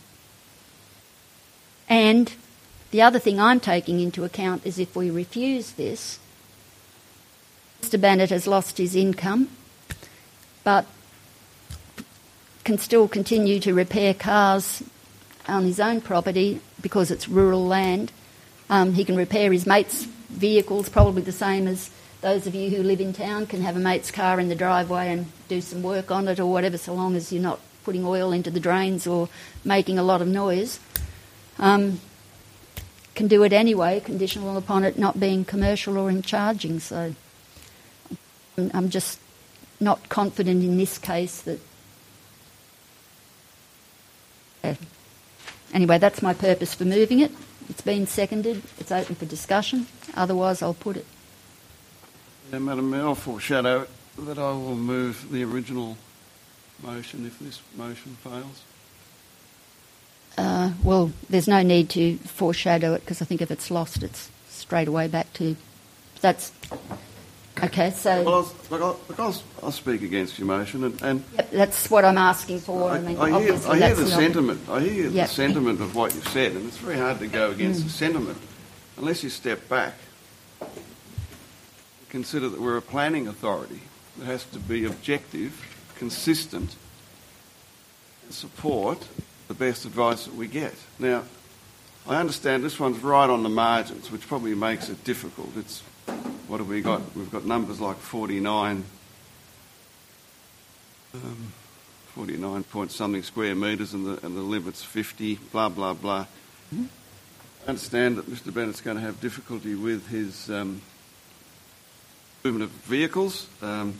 And the other thing I'm taking into account is if we refuse this, Mr Bennett has lost his income, but can still continue to repair cars on his own property because it's rural land. Um, he can repair his mate's vehicles, probably the same as those of you who live in town can have a mate's car in the driveway and do some work on it or whatever, so long as you're not putting oil into the drains or making a lot of noise. Um, can do it anyway, conditional upon it not being commercial or in charging. So I'm just not confident in this case that... Yeah. Anyway, that's my purpose for moving it. It's been seconded. It's open for discussion. Otherwise, I'll put it. Yeah, Madam Mayor, I'll foreshadow that I will move the original motion if this motion fails. Uh, well, there's no need to foreshadow it because I think if it's lost, it's straight away back to... That's... Okay, so... Well, I'll, look, I'll, look, I'll, I'll speak against your motion and... and yep, that's what I'm asking for. I, I mean, I hear, obviously I hear that's the not... sentiment. I hear yep. the sentiment of what you've said, and it's very hard to go against mm. the sentiment unless you step back. Consider that we're a planning authority that has to be objective, consistent, and support the best advice that we get. Now, I understand this one's right on the margins, which probably makes it difficult. It's, what have we got? We've got numbers like forty-nine, um, forty-nine point something square metres and the, and the limit's fifty, blah, blah, blah. Mm-hmm. I understand that Mr Bennett's going to have difficulty with his... Um, movement of vehicles. Um,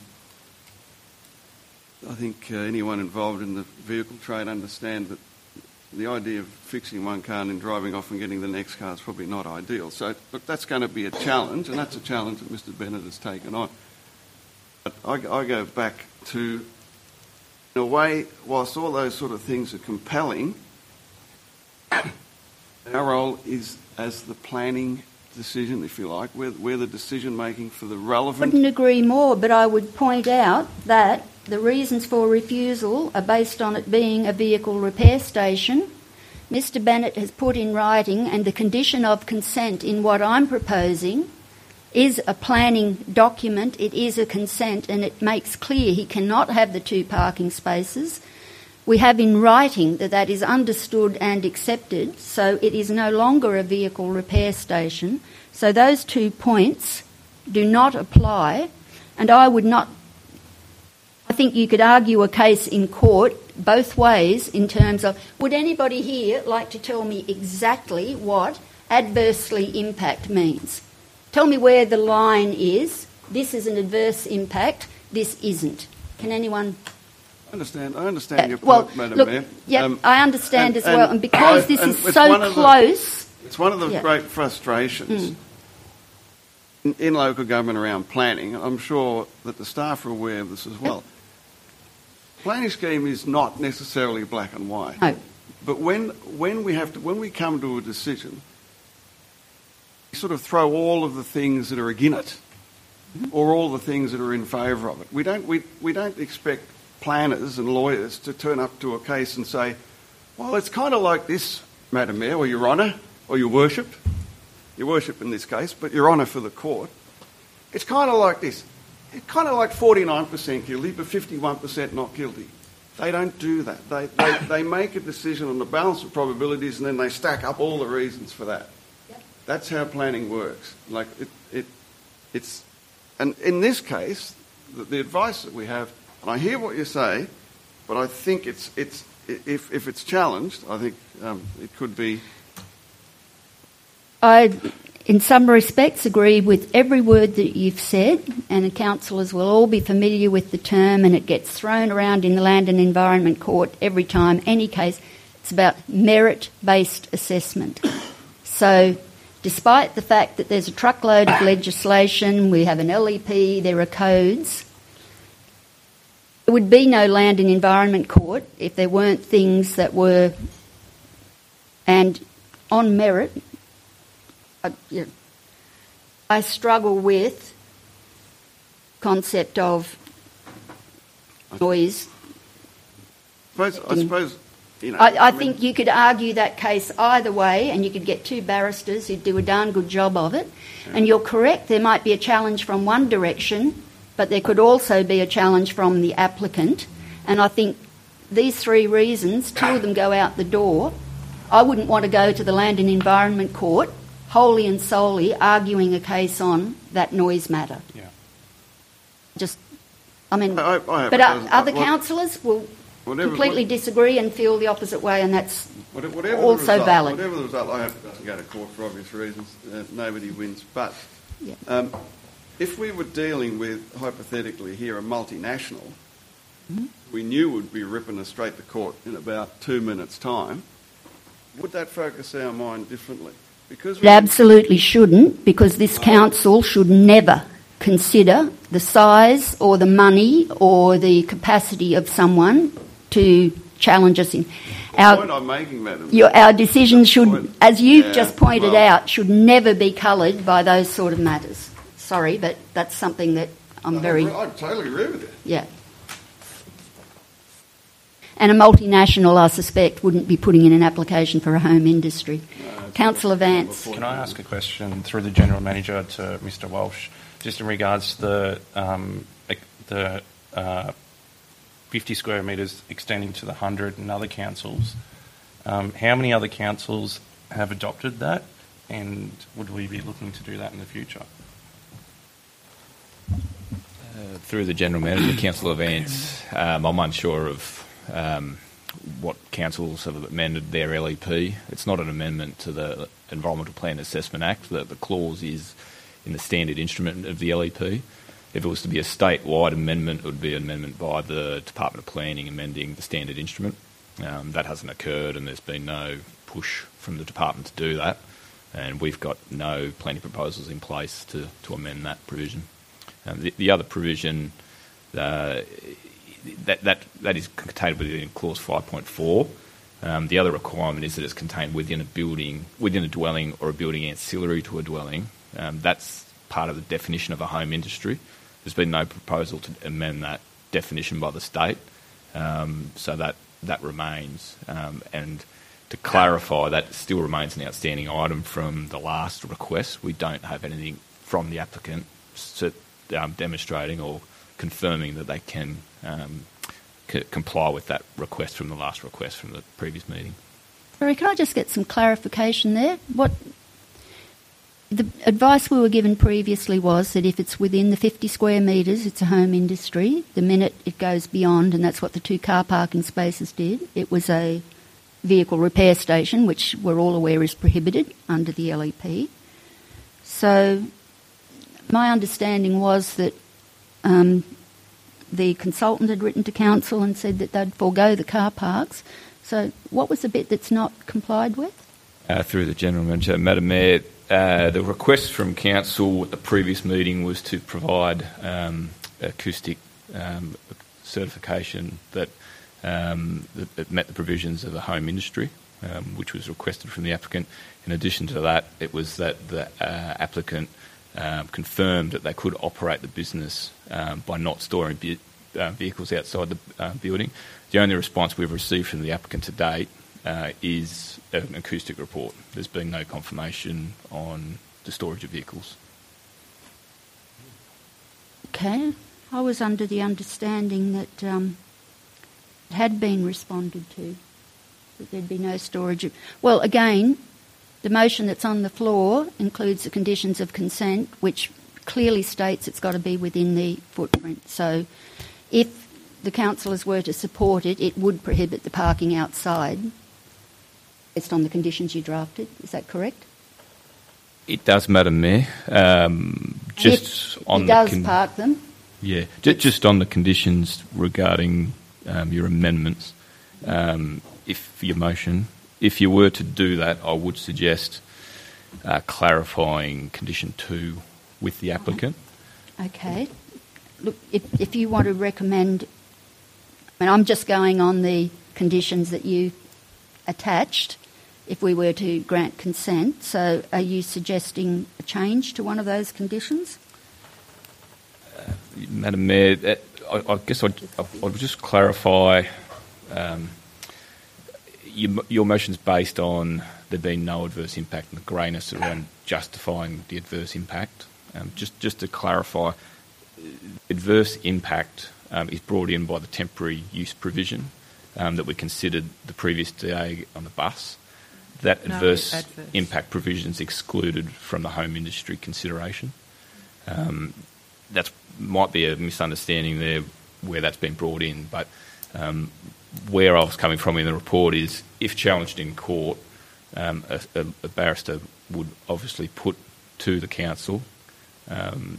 I think uh, anyone involved in the vehicle trade understand that the idea of fixing one car and then driving off and getting the next car is probably not ideal. So, look, that's going to be a challenge, and that's a challenge that Mr Bennett has taken on. But I, I go back to, in a way, whilst all those sort of things are compelling, our role is as the planning decision, if you like. We're, we're the decision-making for the relevant... I wouldn't agree more, but I would point out that the reasons for refusal are based on it being a vehicle repair station. Mister Bennett has put in writing, and the condition of consent in what I'm proposing is a planning document. It is a consent, and it makes clear he cannot have the two parking spaces. We have in writing that that is understood and accepted, so it is no longer a vehicle repair station. So those two points do not apply, and I would not. I think you could argue a case in court both ways in terms of, would anybody here like to tell me exactly what adversely impact means? Tell me where the line is. This is an adverse impact, this isn't. Can anyone... I understand, I understand uh, your point, well, Madam look, Mayor. Yep, Um, I understand and, as well, and because I, this and is it's so one of the- close... It's one of the Yeah. great frustrations Mm. in, in local government around planning. I'm sure that the staff are aware of this as well. Planning scheme is not necessarily black and white. No. But when when we have to when we come to a decision, we sort of throw all of the things that are against it, or all the things that are in favour of it. We don't we we don't expect planners and lawyers to turn up to a case and say, well, it's kind of like this, Madam Mayor, or Your Honour, or Your Worship, Your Worship in this case, but Your Honour for the court. It's kind of like this. It's kind of like forty-nine percent guilty, but fifty-one percent not guilty. They don't do that. They, they, they make a decision on the balance of probabilities and then they stack up all the reasons for that. Yep. That's how planning works. Like it, it, it's, and in this case, the, the advice that we have, and I hear what you say, but I think it's, it's, if, if it's challenged, I think um, it could be... I, in some respects, agree with every word that you've said, and the councillors will all be familiar with the term, and it gets thrown around in the Land and Environment Court every time, any case. It's about merit-based assessment. So, despite the fact that there's a truckload of legislation, we have an L E P, there are codes, there would be no Land and Environment Court if there weren't things that were, and on merit, I, you know, I struggle with concept of noise. I suppose, I suppose you know... I, I, I think mean, you could argue that case either way, and you could get two barristers who'd do a darn good job of it. Yeah. And you're correct, there might be a challenge from one direction, but there could also be a challenge from the applicant. And I think these three reasons, two of them go out the door. I wouldn't want to go to the Land and Environment Court wholly and solely arguing a case on that noise matter. Yeah. Just, I mean, I, I have but uh, other what, councillors will whatever, completely what, disagree and feel the opposite way, and that's whatever, whatever also the result, valid. Whatever the result, I have to go to court for obvious reasons. Uh, nobody wins. But yeah. um, if we were dealing with, hypothetically here, a multinational, mm-hmm. we knew would be ripping us straight to court in about two minutes' time, would that focus our mind differently? Because it absolutely shouldn't, because this council should never consider the size or the money or the capacity of someone to challenge us in. Our, the point I'm making, Madam. Your, our decisions should, point, as you've yeah, just pointed well, out, should never be coloured by those sort of matters. Sorry, but that's something that I'm I very... I totally agree with you. Yeah. And a multinational, I suspect, wouldn't be putting in an application for a home industry. No, Councillor Vance. Can I ask a question through the General Manager to Mister Walsh, just in regards to the, um, the uh, fifty square metres extending to the one hundred and other councils? Um, how many other councils have adopted that, and would we be looking to do that in the future? Uh, through the General Manager, Councillor Vance, um, I'm unsure of Um, what councils have amended their L E P. It's not an amendment to the Environmental Plan Assessment Act. The, the clause is in the standard instrument of the L E P. If it was to be a statewide amendment, it would be an amendment by the Department of Planning amending the standard instrument. Um, that hasn't occurred, and there's been no push from the department to do that. And we've got no planning proposals in place to, to amend that provision. Um, the, the other provision... Uh, That, that that is contained within clause five point four. Um, the other requirement is that it's contained within a building, within a dwelling or a building ancillary to a dwelling. Um, that's part of the definition of a home industry. There's been no proposal to amend that definition by the state, um, so that that remains. Um, and to clarify, that still remains an outstanding item from the last request. We don't have anything from the applicant um, demonstrating or confirming that they can um, c- comply with that request from the last request from the previous meeting. Barry, can I just get some clarification there? What the advice we were given previously was that if it's within the fifty square metres, it's a home industry. The minute it goes beyond, and that's what the two car parking spaces did, it was a vehicle repair station, which we're all aware is prohibited under the L E P. So my understanding was that um, the consultant had written to council and said that they'd forego the car parks. So what was the bit that's not complied with? Uh, through the General Manager, Madam Mayor, uh, the request from council at the previous meeting was to provide um, acoustic um, certification that, um, that it met the provisions of the home industry, um, which was requested from the applicant. In addition to that, it was that the uh, applicant um, confirmed that they could operate the business um, by not storing be- uh, vehicles outside the uh, building. The only response we've received from the applicant to date uh, is an acoustic report. There's been no confirmation on the storage of vehicles. Okay. I was under the understanding that um, it had been responded to, that there'd be no storage of... Well, again, the motion that's on the floor includes the conditions of consent, which clearly states it's got to be within the footprint. So if the councillors were to support it, it would prohibit the parking outside based on the conditions you drafted. Is that correct? It does, Madam Mayor. Um, just if on he the does con- park them. Yeah, just, just on the conditions regarding um, your amendments, um, if your motion, if you were to do that, I would suggest uh, clarifying condition two with the applicant. Okay. Look, if, if you want to recommend, I mean, I'm just going on the conditions that you attached if we were to grant consent. So are you suggesting a change to one of those conditions? Uh, Madam Mayor, that, I, I guess I'd, I'd just clarify um, your, your motion's based on there being no adverse impact and the greyness around justifying the adverse impact. Um, just, just to clarify, adverse impact um, is brought in by the temporary use provision um, that we considered the previous D A on the bus. That No, adverse, adverse impact provision is excluded from the home industry consideration. Um, that might be a misunderstanding there where that's been brought in, but um, where I was coming from in the report is if challenged in court, um, a, a, a barrister would obviously put to the council um,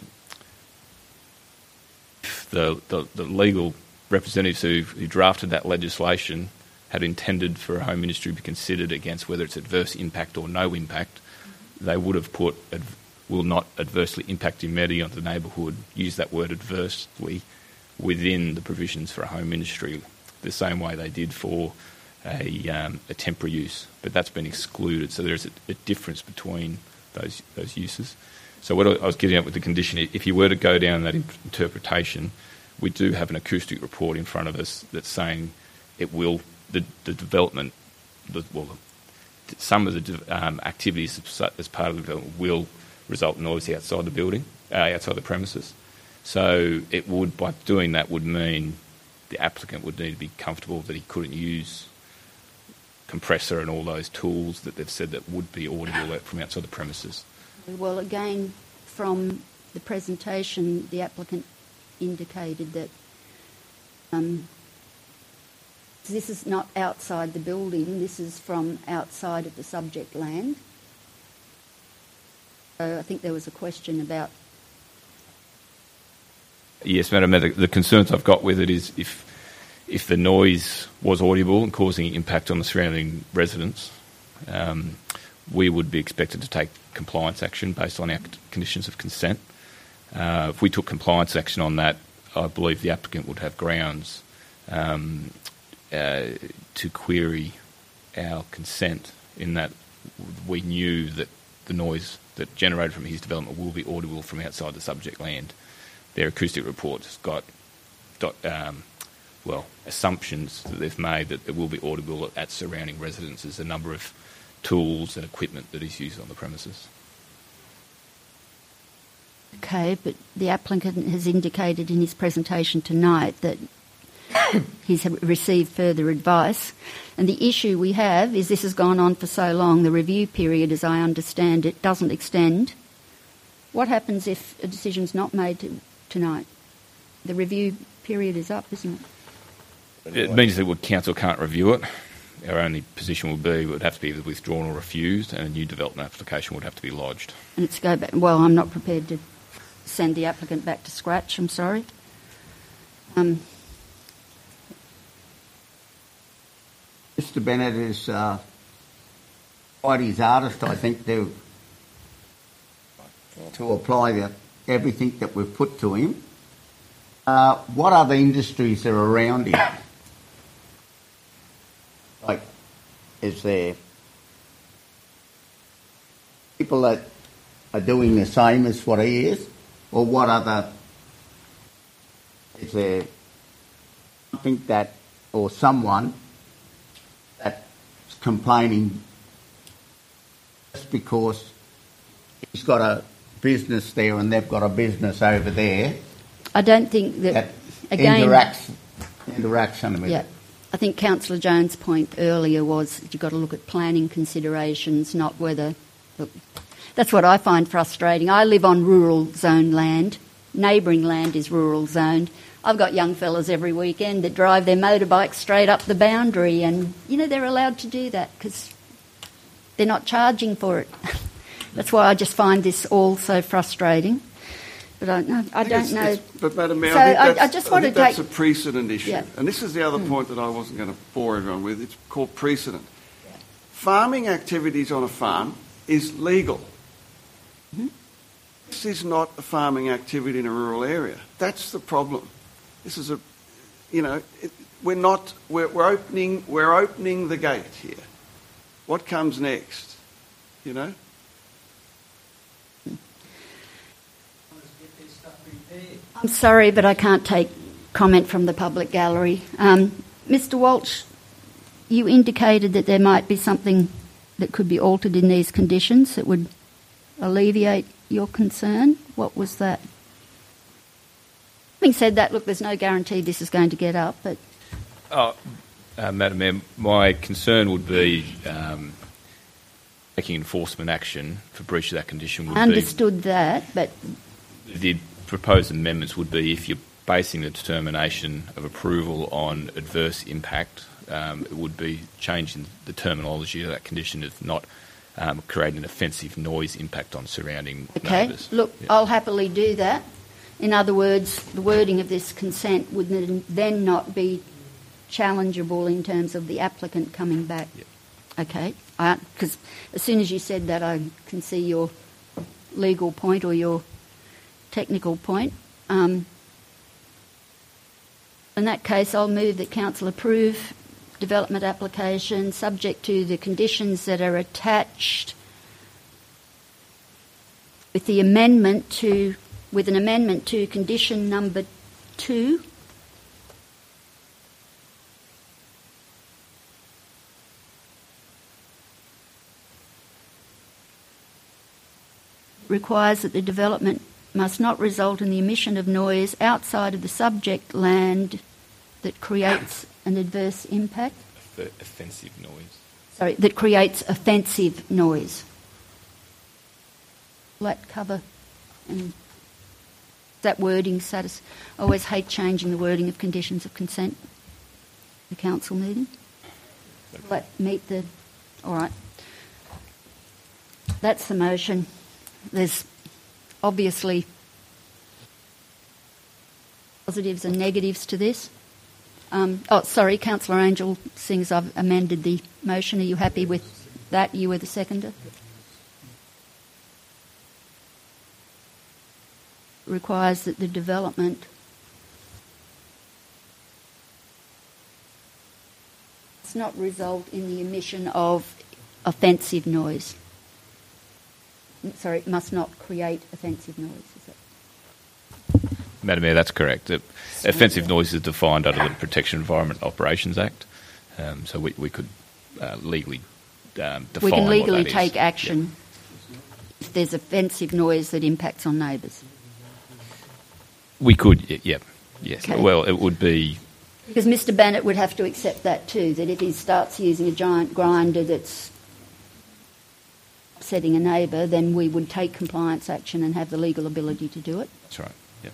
if the, the, the legal representatives who, who drafted that legislation had intended for a home industry to be considered against whether it's adverse impact or no impact, they would have put ad- will not adversely impact immediately on the neighbourhood, use that word adversely within the provisions for a home industry, the same way they did for a, um, a temporary use. But that's been excluded, so there's a, a difference between those those uses. So what I was getting at with the condition, if you were to go down that interpretation, we do have an acoustic report in front of us that's saying it will, the, the development, the, well, some of the de- um, activities as part of the development will result in noise outside the building, uh, outside the premises. So it would, by doing that, would mean the applicant would need to be comfortable that he couldn't use compressor and all those tools that they've said that would be audible from outside the premises. Well, again, from the presentation, the applicant indicated that um, this is not outside the building, this is from outside of the subject land. So I think there was a question about... Yes, Madam Mayor, the, the concerns I've got with it is if if the noise was audible and causing impact on the surrounding residents, um, we would be expected to take compliance action based on our conditions of consent. Uh, if we took compliance action on that, I believe the applicant would have grounds um, uh, to query our consent in that we knew that the noise that generated from his development will be audible from outside the subject land. Their acoustic report's got, dot, um, well, assumptions that they've made that it will be audible at surrounding residences, a number of tools and equipment that is used on the premises. Okay, but the applicant has indicated in his presentation tonight that he's received further advice. And the issue we have is this has gone on for so long. The review period, as I understand it, doesn't extend What happens if a decision's not made to, tonight? The review period is up, isn't it? It means that council can't review it. Our only position would be it would have to be either withdrawn or refused, and a new development application would have to be lodged. And it's go back. Well, I'm not prepared to send the applicant back to scratch. I'm sorry. Um, Mister Bennett is uh, quite his artist, I think, to to apply the, everything that we've put to him. Uh, what other industries are around him? Like, is there people that are doing the same as what he is? Or what other, is there something that, or someone that's complaining just because he's got a business there and they've got a business over there? I don't think that, that again... interacts, interaction with yeah. it. I think Councillor Jones' point earlier was you've got to look at planning considerations, not whether... Look, that's what I find frustrating. I live on rural zone land. Neighbouring land is rural zoned. I've got young fellas every weekend that drive their motorbikes straight up the boundary, and, you know, they're allowed to do that because they're not charging for it. That's why I just find this all so frustrating. But I, no, I, I don't it's, know. It's, but, Madam Mayor, so I think I, that's, I just want I think to that's take... a precedent issue. Yeah. And this is the other mm. point that I wasn't going to bore everyone with. It's called precedent. Yeah. Farming activities on a farm is legal. Mm-hmm. This is not a farming activity in a rural area. That's the problem. This is a, you know, it, we're not, we're, we're opening, we're opening the gate here. What comes next? You know? I'm sorry, but I can't take comment from the public gallery. Um, Mister Walsh, you indicated that there might be something that could be altered in these conditions that would alleviate your concern. What was that? Having said that, look, there's no guarantee this is going to get up, but... Oh, uh, Madam Mayor, my concern would be um, taking enforcement action for breach of that condition would I understood be... that, but... The proposed amendments would be if you're basing the determination of approval on adverse impact, um, it would be changing the terminology of that condition of not um, creating an offensive noise impact on surrounding okay. neighbours. Look, yeah. I'll happily do that. In other words, the wording of this consent would then not be challengeable in terms of the applicant coming back. Yeah. Okay, because as soon as you said that, I can see your legal point or your technical point. Um, in that case, I'll move that Council approve development application subject to the conditions that are attached with the amendment to, with an amendment to condition number two. Requires that the development must not result in the emission of noise outside of the subject land that creates an adverse impact. Offensive noise. Sorry, that creates offensive noise. Will that cover? And that wording satis- I always hate changing the wording of conditions of consent at the council meeting. Will that meet the... All right. That's the motion. There's obviously positives and negatives to this. Um, oh, sorry, Councillor Angel, seeing as I've amended the motion, are you happy with that? You were the seconder. Requires that the development does not result in the emission of offensive noise. Sorry, it must not create offensive noise, is it? Madam Mayor, that's correct. Uh, offensive noise is defined under the Protection Environment Operations Act, um, so we, we could uh, legally um, define We can legally what that take is. action Yeah. if there's offensive noise that impacts on neighbours. We could, y- yeah, yes. Okay. Well, it would be... Because Mister Bennett would have to accept that too, that if he starts using a giant grinder that's upsetting a neighbour, then we would take compliance action and have the legal ability to do it. That's right. Yep.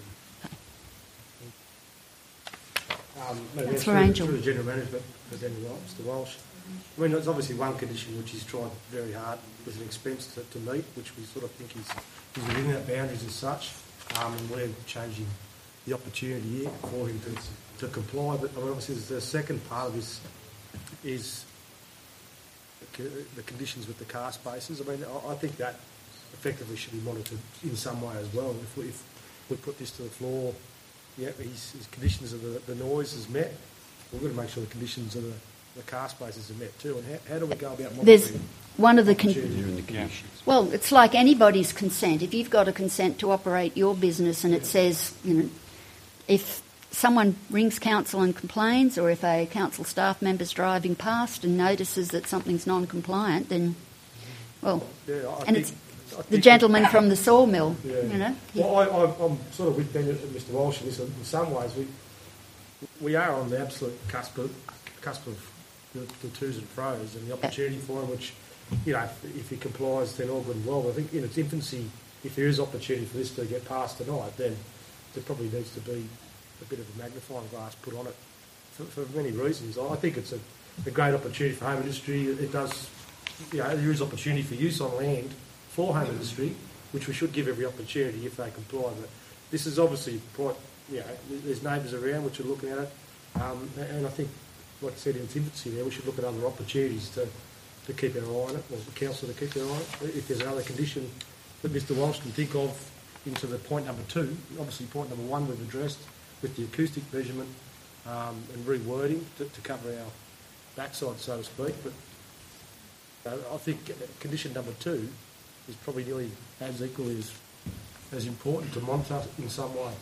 Um, maybe Councillor through, Angel. through the General Management, Representative Mister Walsh. I mean, there's obviously one condition which he's tried very hard with an expense to, to meet, which we sort of think is, is within that boundaries as such, um, and we're changing the opportunity here for him to, to comply. But I mean, obviously, the second part of this is the, the conditions with the car spaces. I mean, I, I think that effectively should be monitored in some way as well. If we, if we put this to the floor, yeah, his, his conditions of the, the noise is met, we've got to make sure the conditions of the, the car spaces are met too. And how, how do we go about monitoring? There's one of the con- in the conditions. Well, it's like anybody's consent. If you've got a consent to operate your business and it says, you know, if someone rings council and complains, or if a council staff member's driving past and notices that something's non-compliant, then, well, yeah, I and think, it's I the think gentleman from the sawmill, yeah. you know. Well, I, I, I'm sort of with Bennett and Mister Walsh in this. In some ways, we we are on the absolute cusp of, cusp of the, the twos and fros, and the opportunity for him, which, you know, if, if he complies, then all good and well. But I think in its infancy, if there is opportunity for this to get passed tonight, then there probably needs to be a bit of a magnifying glass put on it for, for many reasons. I think it's a, a great opportunity for home industry. It, it does, you know, there is opportunity for use on land for home industry, which we should give every opportunity if they comply. But this is obviously quite, you know, there's neighbours around which are looking at it, um, and I think, like I said, in its infancy there, we should look at other opportunities to, to keep our eye on it, or the council to keep their eye on it. If there's another condition that Mister Walsh can think of into the point number two, obviously point number one we've addressed with the acoustic measurement um, and rewording to, to cover our backside, so to speak. But uh, I think condition number two is probably nearly as equally as, as important to monitor in some way.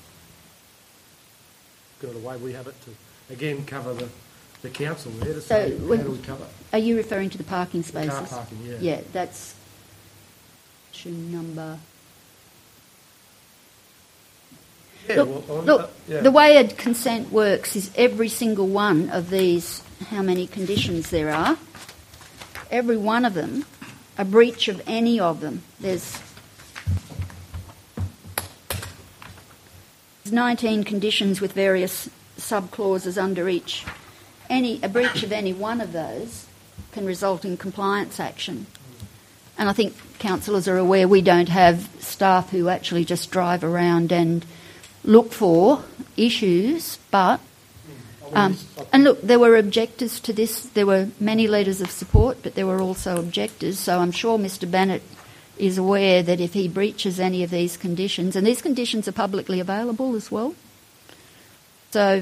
Go the way we have it to, again, cover the, the council there to say, So how when- do we cover? Are you referring to the parking The spaces? car parking, yeah. Yeah, that's issue number. Yeah, Look, well, on- look uh, yeah. the way a consent works is every single one of these, how many conditions there are, every one of them, a breach of any of them. There's nineteen conditions with various sub-clauses under each. Any, a breach of any one of those can result in compliance action. And I think councillors are aware we don't have staff who actually just drive around and look for issues, but um, and look, there were objectors to this. There were many letters of support, but there were also objectors. So I'm sure Mister Bennett is aware that if he breaches any of these conditions, and these conditions are publicly available as well. So,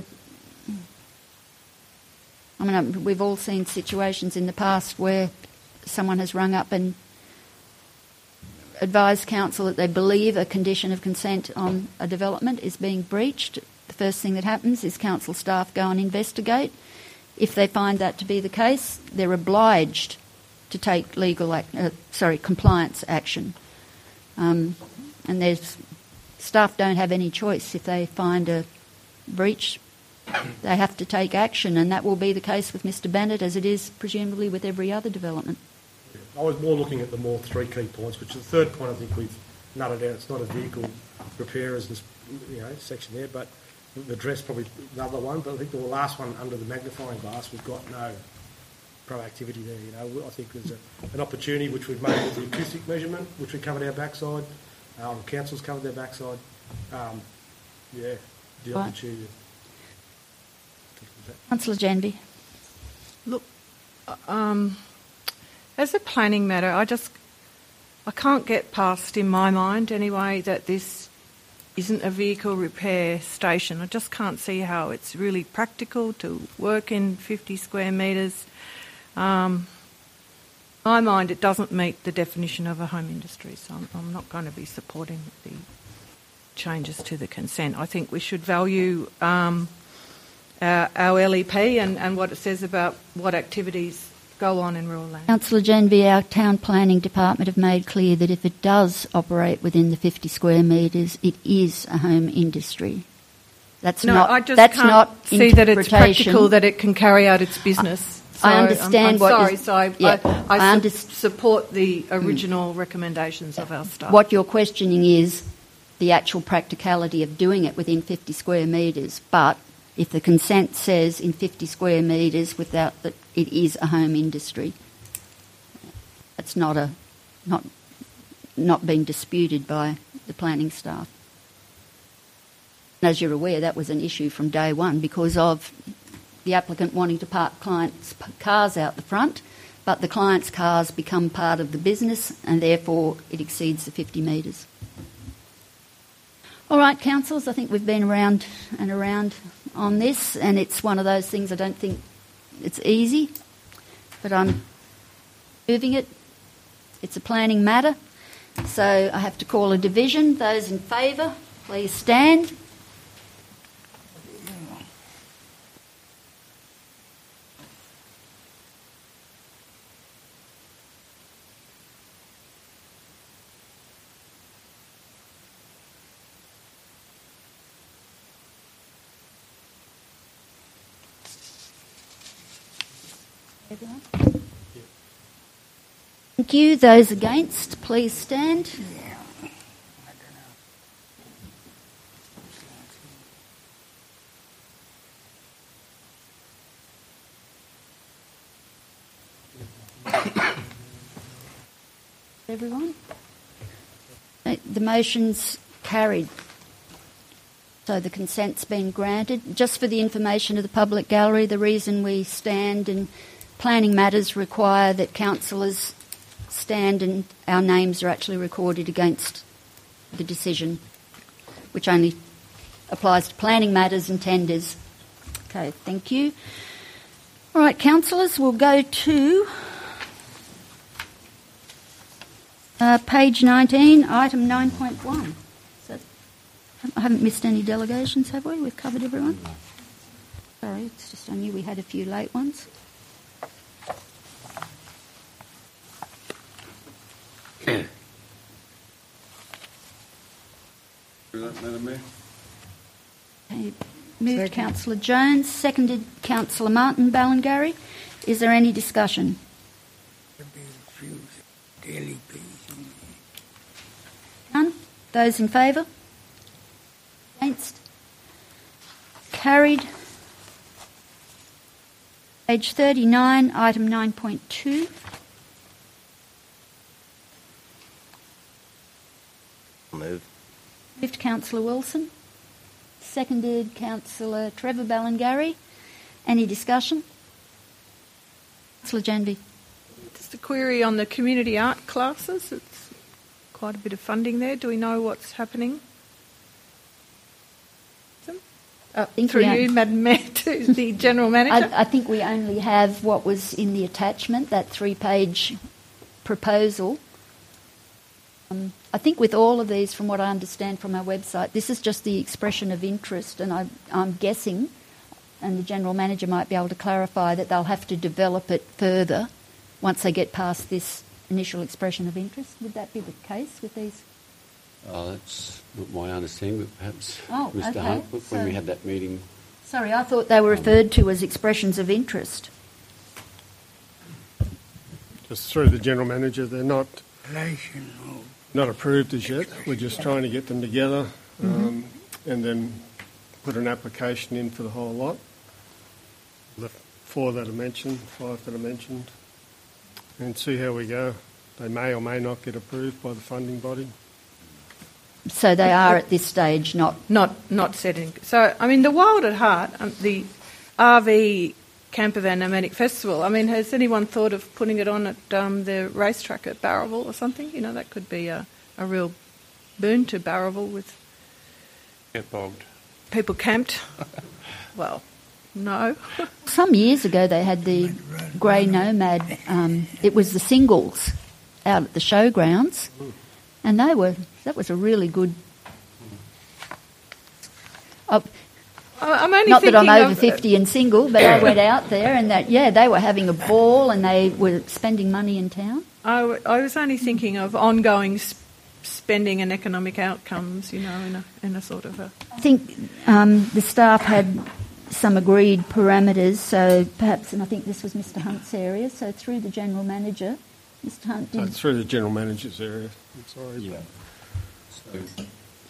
I mean, we've all seen situations in the past where someone has rung up and advised council that they believe a condition of consent on a development is being breached. The first thing that happens is council staff go and investigate. If they find that to be the case, they're obliged to take legal, ac- uh, sorry, compliance action. Um, and there's staff don't have any choice. If they find a breach, they have to take action, and that will be the case with Mister Bennett, as it is presumably with every other development. I was more looking at the more three key points, which is the third point I think we've nutted out. It's not a vehicle repairers, this, you know, section there, but the dress probably another one. But I think the last one under the magnifying glass, we've got no proactivity there. You know, I think there's a, an opportunity which we've made with the acoustic measurement, which we covered our backside. Um, council's covered their backside. Um, yeah, the Right. opportunity. Councillor Janby. Look, um, as a planning matter, I just I can't get past, in my mind anyway, that this isn't a vehicle repair station. I just can't see how it's really practical to work in fifty square metres. Um, in my mind, it doesn't meet the definition of a home industry, so I'm, I'm not going to be supporting the changes to the consent. I think we should value um, our, our L E P and, and what it says about what activities go on in rural land. Councillor Janby, our town planning department have made clear that if it does operate within the fifty square metres, it is a home industry. That's No, not. I just that's can't not see that it's interpretation. practical that it can carry out its business. So I understand I'm, I'm what sorry, you're- so I, yeah, I, I, I su- underst- support the original recommendations of our staff. What you're questioning is the actual practicality of doing it within fifty square metres, but if the consent says in fifty square metres without that it is a home industry, it's not a not not being disputed by the planning staff. And as you're aware, that was an issue from day one because of the applicant wanting to park clients' cars out the front, but the clients' cars become part of the business and therefore it exceeds the fifty metres. All right, councillors, I think we've been around and around on this, and it's one of those things I don't think it's easy, but I'm moving it. It's a planning matter, so I have to call a division. Those in favour, please stand. Everyone? Thank you. Those against, please stand. Everyone? The motion's carried. So the consent's been granted. Just for the information of the public gallery, the reason we stand and planning matters require that councillors stand and our names are actually recorded against the decision, which only applies to planning matters and tenders. Okay, thank you. All right, councillors, we'll go to uh, page nineteen, item nine point one. So I haven't missed any delegations, have we? We've covered everyone? Sorry, it's just I knew we had a few late ones. Madam Mayor. Okay, moved Councillor Jones, seconded Councillor Martin Ballingarry. Is there any discussion? None? Those in favour? Against? Carried. Page thirty-nine, item nine point two. Move. Moved Councillor Wilson. Seconded Councillor Trevor Ballingarry. Any discussion? Councillor Janby. Just a query on the community art classes. It's quite a bit of funding there. Do we know what's happening? Uh, through you, Madam Mayor, to the General Manager. I, I think we only have what was in the attachment, that three-page proposal. Um, I think with all of these, from what I understand from our website, this is just the expression of interest, and I, I'm guessing, and the General Manager might be able to clarify, that they'll have to develop it further once they get past this initial expression of interest. Would that be the case with these? Oh, that's not my understanding, but perhaps Oh, Mister okay. Hunt, when So- we had that meeting. Sorry, I thought they were referred to as expressions of interest. Just through the General Manager, they're not not approved as yet. We're just trying to get them together um, and then put an application in for the whole lot. The four that I mentioned, five that I mentioned, and see how we go. They may or may not get approved by the funding body. So they are at this stage not... Not not setting. So, I mean, the Wild at Heart, um, the R V Campervan Nomadic Festival, I mean, has anyone thought of putting it on at um, the racetrack at Barraville or something? You know, that could be a, a real boon to Barraville with... Get bogged. People camped. Well, no. Some years ago they had the Grey Nomad, um, it was the singles out at the showgrounds, and they were, that was a really good... Oh, I'm only not that I'm thinking over of- fifty and single, but I went out there and that, yeah, they were having a ball and they were spending money in town. I, w- I was only thinking of ongoing sp- spending and economic outcomes, you know, in a, in a sort of a... I think um, the staff had some agreed parameters. So perhaps, and I think this was Mister Hunt's area, so through the General Manager, Mister Hunt So did... it's through the General Manager's area. I'm sorry. Yeah. So it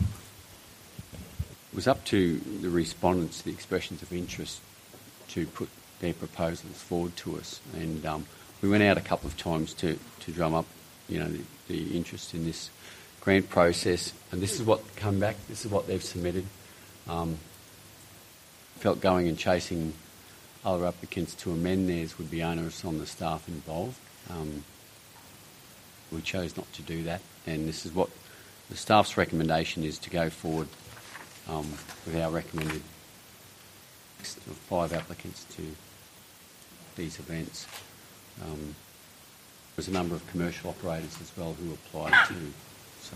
was up to the respondents, the expressions of interest, to put their proposals forward to us, and um, we went out a couple of times to, to drum up, you know, the, the interest in this grant process, and this is what come back. This is what they've submitted. Um, felt going and chasing other applicants to amend theirs would be onerous on the staff involved. Um, we chose not to do that, and this is what the staff's recommendation is, to go forward um, with our recommended list of five applicants to these events. Um, there's a number of commercial operators as well who applied too. So.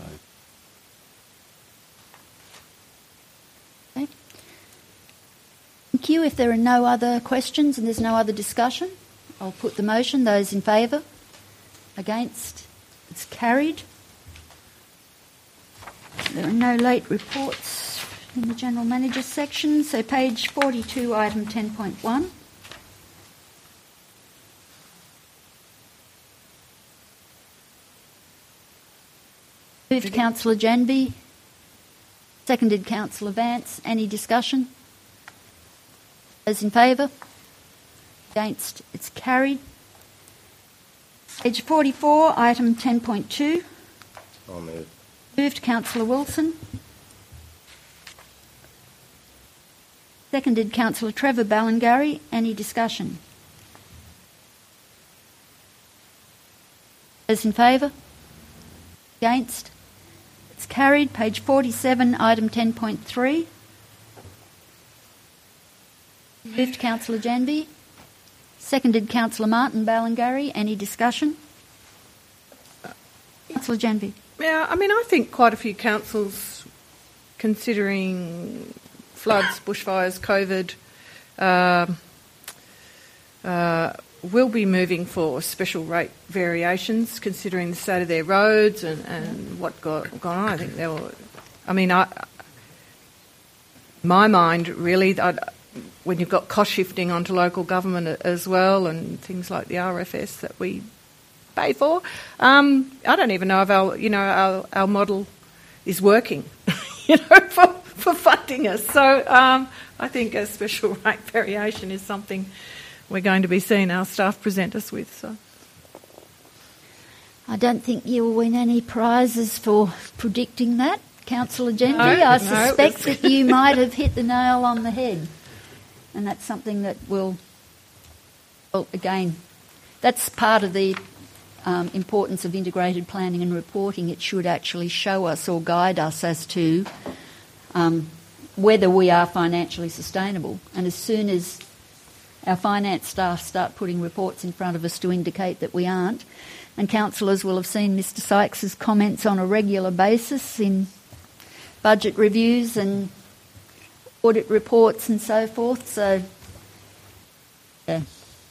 Okay. Thank you. If there are no other questions and there's no other discussion, I'll put the motion. Those in favour? Against? It's carried. There are no late reports in the General Manager's section. So page forty-two, item ten point one. Moved Councillor Janby. Seconded Councillor Vance. Any discussion? Those in favour? Against? It's carried. Page forty-four, item ten point two. I'll move. Moved Councillor Wilson. Seconded Councillor Trevor Ballingarry. Any discussion? Those in favour? Against? It's carried. Page forty-seven, item ten point three. Moved Councillor Janby. Seconded Councillor Martin Ballingarry. Any discussion? Councillor Janby. Yeah, I mean, I think quite a few councils, considering floods, bushfires, COVID, uh, uh, will be moving for special rate variations, considering the state of their roads and, and what got gone on. I think there were, I mean, I, my mind really, I'd, when you've got cost shifting onto local government as well, and things like the R F S that we pay for, um, I don't even know if our, you know, our, our model is working, you know, for, for funding us. So um, I think a special rate variation is something we're going to be seeing our staff present us with. So I don't think you'll win any prizes for predicting that, Councillor Janby. No, I no, suspect that you might have hit the nail on the head, and that's something that will, well, again, that's part of the um, importance of integrated planning and reporting. It should actually show us or guide us as to um, whether we are financially sustainable. And as soon as our finance staff start putting reports in front of us to indicate that we aren't, and councillors will have seen Mister Sykes's comments on a regular basis in budget reviews and audit reports and so forth. So, yeah,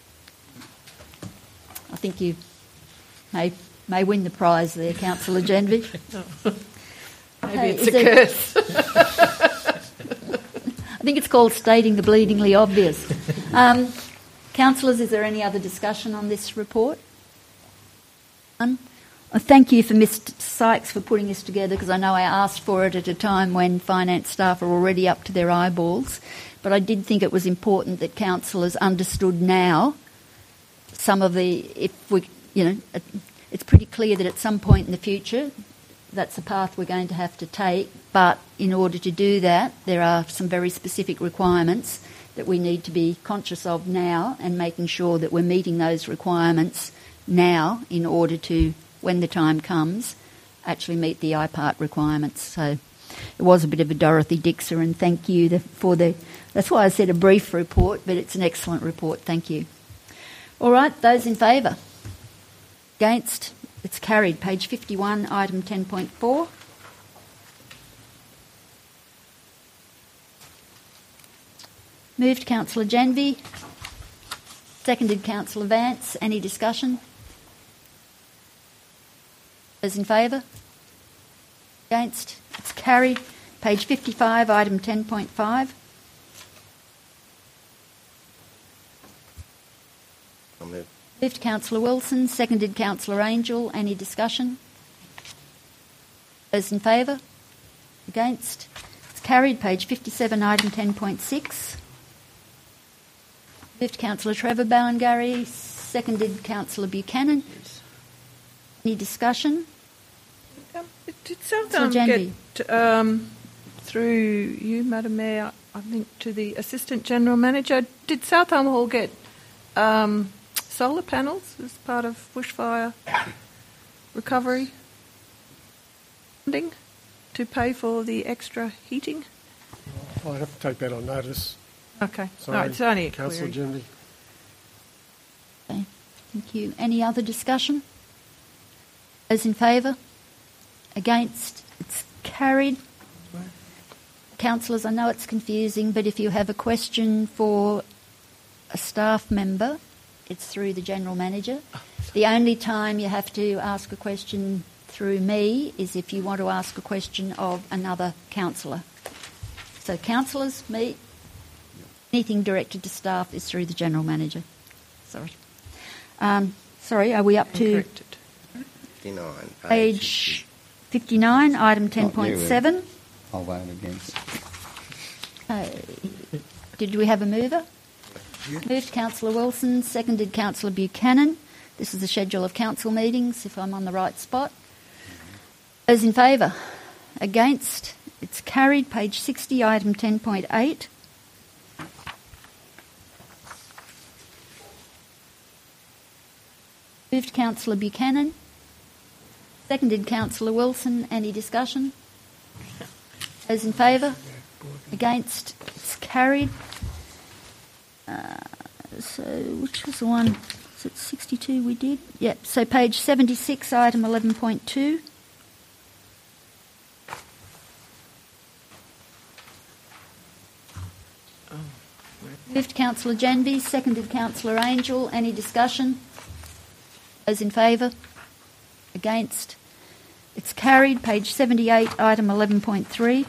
I think you may may win the prize there, Councillor Janby. Maybe Hey, it's is a there- curse. I think it's called stating the bleedingly obvious. Um, councillors, is there any other discussion on this report? None? Uh, Thank you for Mister Sykes for putting this together, because I know I asked for it at a time when finance staff are already up to their eyeballs. But I did think it was important that councillors understood now some of the, if we, you know, it- it's pretty clear that at some point in the future that's a path we're going to have to take. But in order to do that, there are some very specific requirements that we need to be conscious of now, and making sure that we're meeting those requirements now in order to, when the time comes, actually meet the I PART requirements. So it was a bit of a Dorothy Dixer, and thank you the, for the, that's why I said a brief report, but it's an excellent report. Thank you. All right, those in favour? Against? It's carried. Page fifty-one, item ten point four. Moved Councillor Janby. Seconded Councillor Vance. Any discussion? Those in favour? Against? It's carried. Page fifty-five, item ten point five. Moved Councillor Wilson, seconded Councillor Angel. Any discussion? Those in favour? Against? It's carried. Page fifty-seven, item ten point six. Moved Councillor Trevor Ballingarry, seconded Councillor Buchanan. Any discussion? Um, did Southam get, um, through you, Madam Mayor, I think to the Assistant General Manager, did Southam Hall get um, solar panels as part of bushfire recovery funding to pay for the extra heating? I'd have to take that on notice. Okay. Sorry, All right, it's only a Councillor query. General. Okay, thank you. Any other discussion? Those in favour? Against? It's carried. Councillors, I know it's confusing, but if you have a question for a staff member, it's through the General Manager. The only time you have to ask a question through me is if you want to ask a question of another councillor. So councillors, me, anything directed to staff is through the General Manager. Sorry. Um, sorry, are we up to fifty-nine. page fifty-nine, item ten point seven? I'll vote against. Uh, did we have a mover? Moved Councillor Wilson, seconded Councillor Buchanan. This is the schedule of council meetings, if I'm on the right spot. Those in favour? Against? It's carried. Page sixty, item ten point eight. Moved Councillor Buchanan. Seconded Councillor Wilson. Any discussion? Those in favour? Against? It's carried. Uh, so, which was the one? Is it sixty-two we did? Yep. So page seventy-six, item eleven point two. Moved Councillor Janby, seconded Councillor Angel. Any discussion? Those in favour? Against? It's carried. Page seventy-eight, item eleven point three.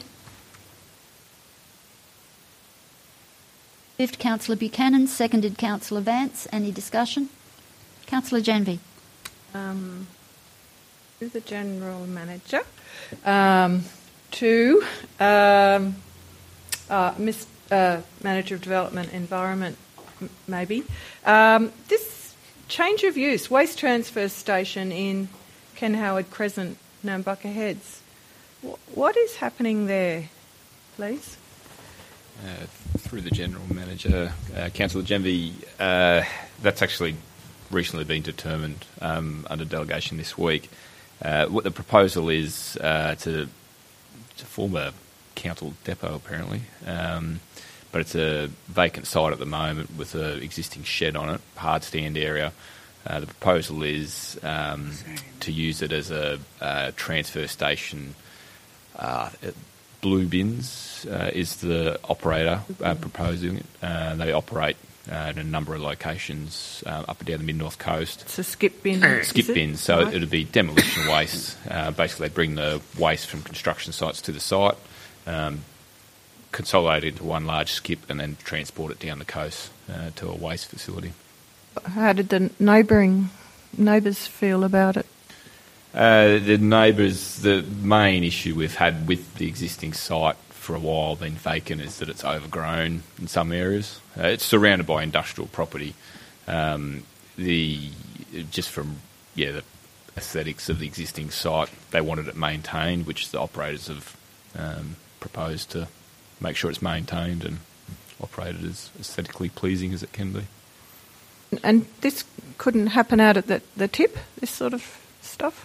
Moved Councillor Buchanan, seconded Councillor Vance. Any discussion? Councillor Janby. Um, to the General Manager. Um, to um, uh, Miss uh, Manager of Development Environment, m- maybe. Um, this change of use, waste transfer station in Ken Howard Crescent, Nambucca Heads. W- what is happening there, please? Uh, through the General Manager, uh, Councillor Janby, uh, that's actually recently been determined um, under delegation this week. Uh, what the proposal is uh, to, to form a council depot, apparently, um, but it's a vacant site at the moment with an existing shed on it, hard stand area. Uh, the proposal is um, to use it as a, a transfer station. Uh, it, Blue Bins uh, is the operator uh, proposing it. Uh, they operate uh, in a number of locations uh, up and down the mid-north coast. It's a skip bin. Skip is it? bins, so Right. it would be demolition waste. Uh, basically, they bring the waste from construction sites to the site, um, consolidate it into one large skip, and then transport it down the coast uh, to a waste facility. How did the neighbouring neighbours feel about it? Uh, the neighbours, the main issue we've had with the existing site for a while, been vacant, is that it's overgrown in some areas. Uh, it's surrounded by industrial property. Um, the just from yeah the aesthetics of the existing site, they wanted it maintained, which the operators have um, proposed to make sure it's maintained and operated as aesthetically pleasing as it can be. And this couldn't happen out at the, the tip, this sort of stuff?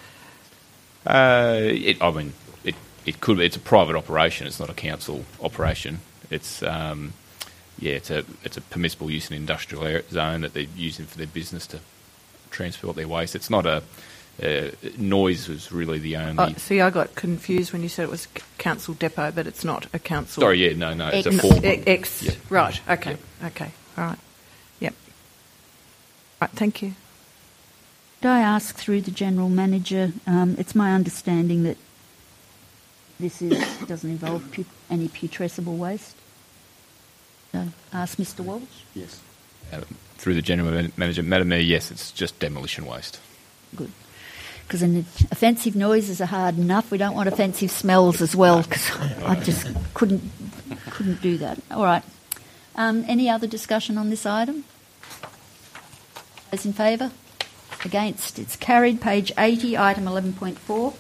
Uh, it, I mean, it, it could be. It's a private operation. It's not a council operation. It's um, yeah, it's a it's a permissible use in industrial area, zone that they're using for their business to transport their waste. It's not a uh, noise was really the only. Oh, see, I got confused when you said it was a council depot, but it's not a council. Sorry, yeah, no, no, it's Ex, a form. Ex, Yep. right? Okay, Yep. okay, all right, yep. Right, thank you. Could I ask through the General Manager, um, it's my understanding that this is, doesn't involve pu- any putrescible waste? So ask Mister Walsh. Yes. Uh, through the General Manager. Madam Mayor, yes, it's just demolition waste. Good. Because offensive noises are hard enough. We don't want offensive smells as well, because I just couldn't couldn't do that. All right. Um, any other discussion on this item? Those in favour? Against? It's carried. Page eighty, item eleven point four.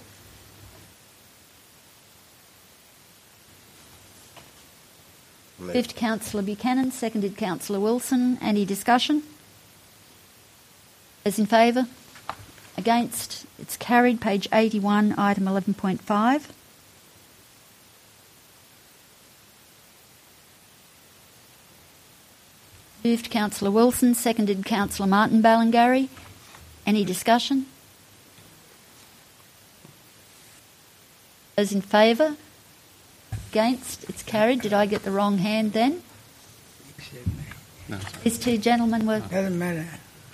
Moved Councillor Buchanan, seconded Councillor Wilson. Any discussion? Those in favour? Against? It's carried. Page eighty-one, item eleven point five. Moved Councillor Wilson, seconded Councillor Martin Ballingarry. Any discussion? Those in favour? Against? It's carried. Did I get the wrong hand then? No. These two gentlemen were... Doesn't matter.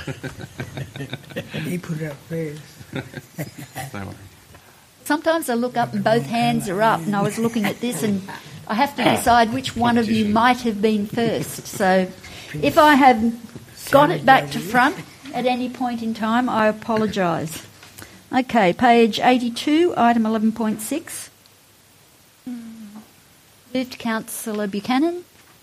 He put it up first. Don't worry. Sometimes I look up and both hands are up, and I was looking at this and I have to decide which one of you might have been first. So if I have got it back to front at any point in time, I apologise. Okay, page eighty-two, item eleven point six. Moved Councillor Buchanan.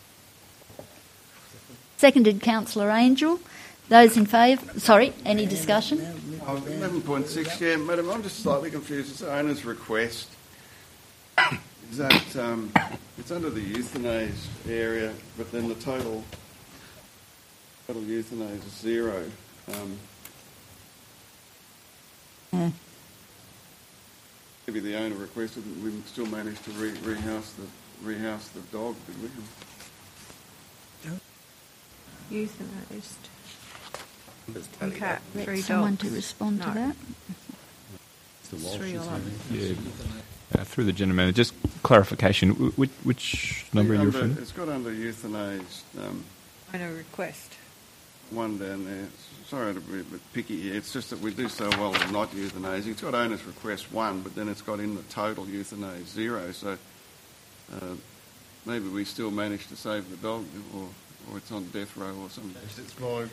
Seconded Councillor Angel. Those in favour? Sorry, any discussion? Oh, eleven point six, yeah, Madam, I'm just slightly confused. It's the owner's request. Is that, um, it's under the euthanase area, but then the total, total euthanase is zero. Um, Yeah. maybe the owner requested, and we still managed to re- rehouse the rehouse the dog, did we? Euthanised. And cat, three Someone dogs. to respond to No. that. Three all up. Yeah. Uh, through the General Manager, just clarification, wh- which, which number are you Under- referring to? It's got under euthanase, um, And a request. one down there. Sorry to be a bit picky here. It's just that we do so well with not euthanasing. It's got owner's request one, but then it's got in the total euthanase zero. So uh, maybe we still managed to save the dog, or, or it's on death row or something. It's mine.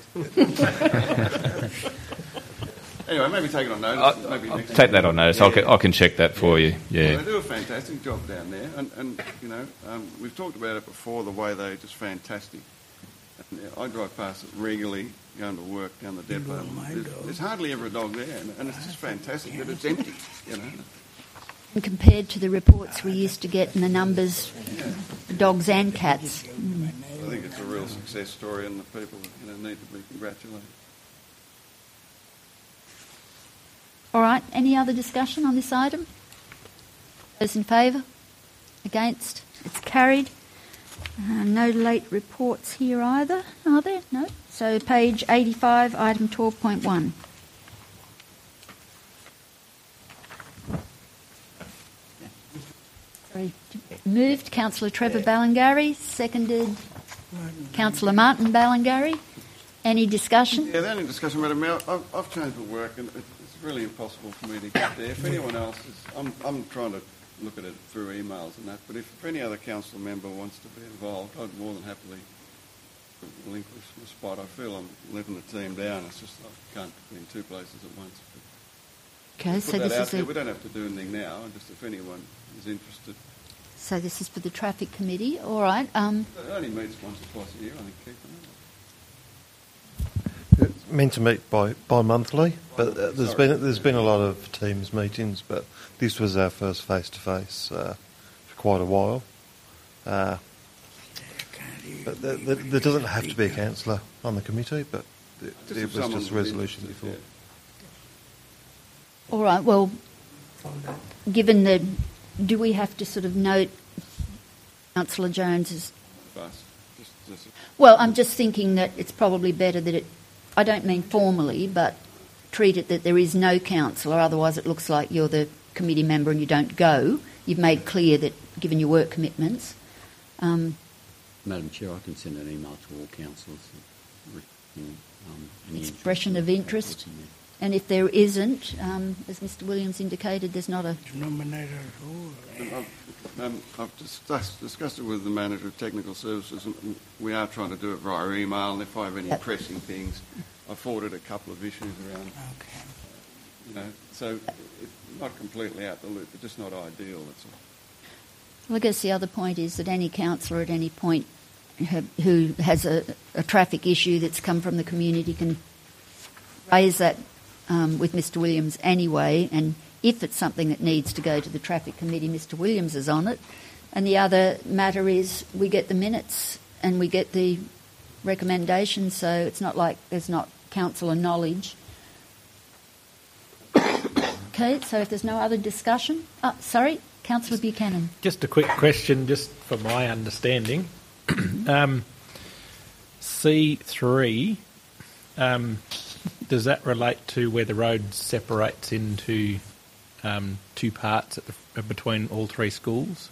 Anyway, maybe take it on notice. I'll, maybe I'll next take that on notice. Yeah. I, can, I can check that for you. Yeah. Well, they do a fantastic job down there, and, and you know, um, we've talked about it before, the way they're just fantastic. And, uh, I drive past it regularly, going to work down the depot. love my There's, dog. there's hardly ever a dog there, and, and it's just fantastic that it's empty, you know. And compared to the reports we used to get and the numbers, dogs and cats. I think it's a real success story, and the people, you know, need to be congratulated. All right, any other discussion on this item? Those in favour? Against? It's carried. Uh, no late reports here either, are there? No. So page eighty-five, item twelve point one. Sorry. Moved Councillor Trevor Ballingarry, seconded Councillor Martin Ballingarry. Any discussion? Yeah, the only discussion, Madam Mayor, I've, I've changed my work, and it, it's really impossible for me to get there. If anyone else is, I'm, I'm trying to look at it through emails and that, but if, if any other council member wants to be involved, I'd more than happily relinquish my spot. I feel I'm letting the team down. It's just I can't be in two places at once. Okay, Put so that this out is there. a, We don't have to do anything now, just if anyone is interested. so this is for the traffic committee. All right. Um, It only meets once or twice a year, I think, Keith. isn't it? It's meant to meet by bi-monthly, but uh, there's been there's been a lot of Teams meetings, but this was our first face-to-face uh, for quite a while. Uh, but there, there, there doesn't have to be a councillor on the committee, but it, Just it if was someone just a was resolution interested, before. all right. Well, given the, do we have to sort of note Councillor Jones's? yeah. Bus. Just, just Well, I'm just thinking that it's probably better that it, I don't mean formally, but treat it that there is no councillor, otherwise it looks like you're the committee member and you don't go. You've made clear that, given your work commitments. Um, Madam Chair, I can send an email to all councillors. You know, um, any Expression of interest. And if there isn't, um, as Mister Williams indicated, there's not a... Nominator. Um, I've discussed, discussed it with the Manager of Technical Services, and we are trying to do it via email, and if I have any Yep. pressing things, I forwarded a couple of issues around. Okay. You know, so it's not completely out the loop, but just not ideal, that's all. Well, I guess the other point is that any councillor at any point who has a, a traffic issue that's come from the community can raise that um, with Mister Williams anyway, and if it's something that needs to go to the Traffic Committee, Mister Williams is on it. And the other matter is we get the minutes and we get the recommendations, so it's not like there's not councillor knowledge. Okay, so if there's no other discussion... Oh, sorry, Councillor Buchanan. Just a quick question, just for my understanding. um, C three, um, does that relate to where the road separates into um, two parts at the, between all three schools?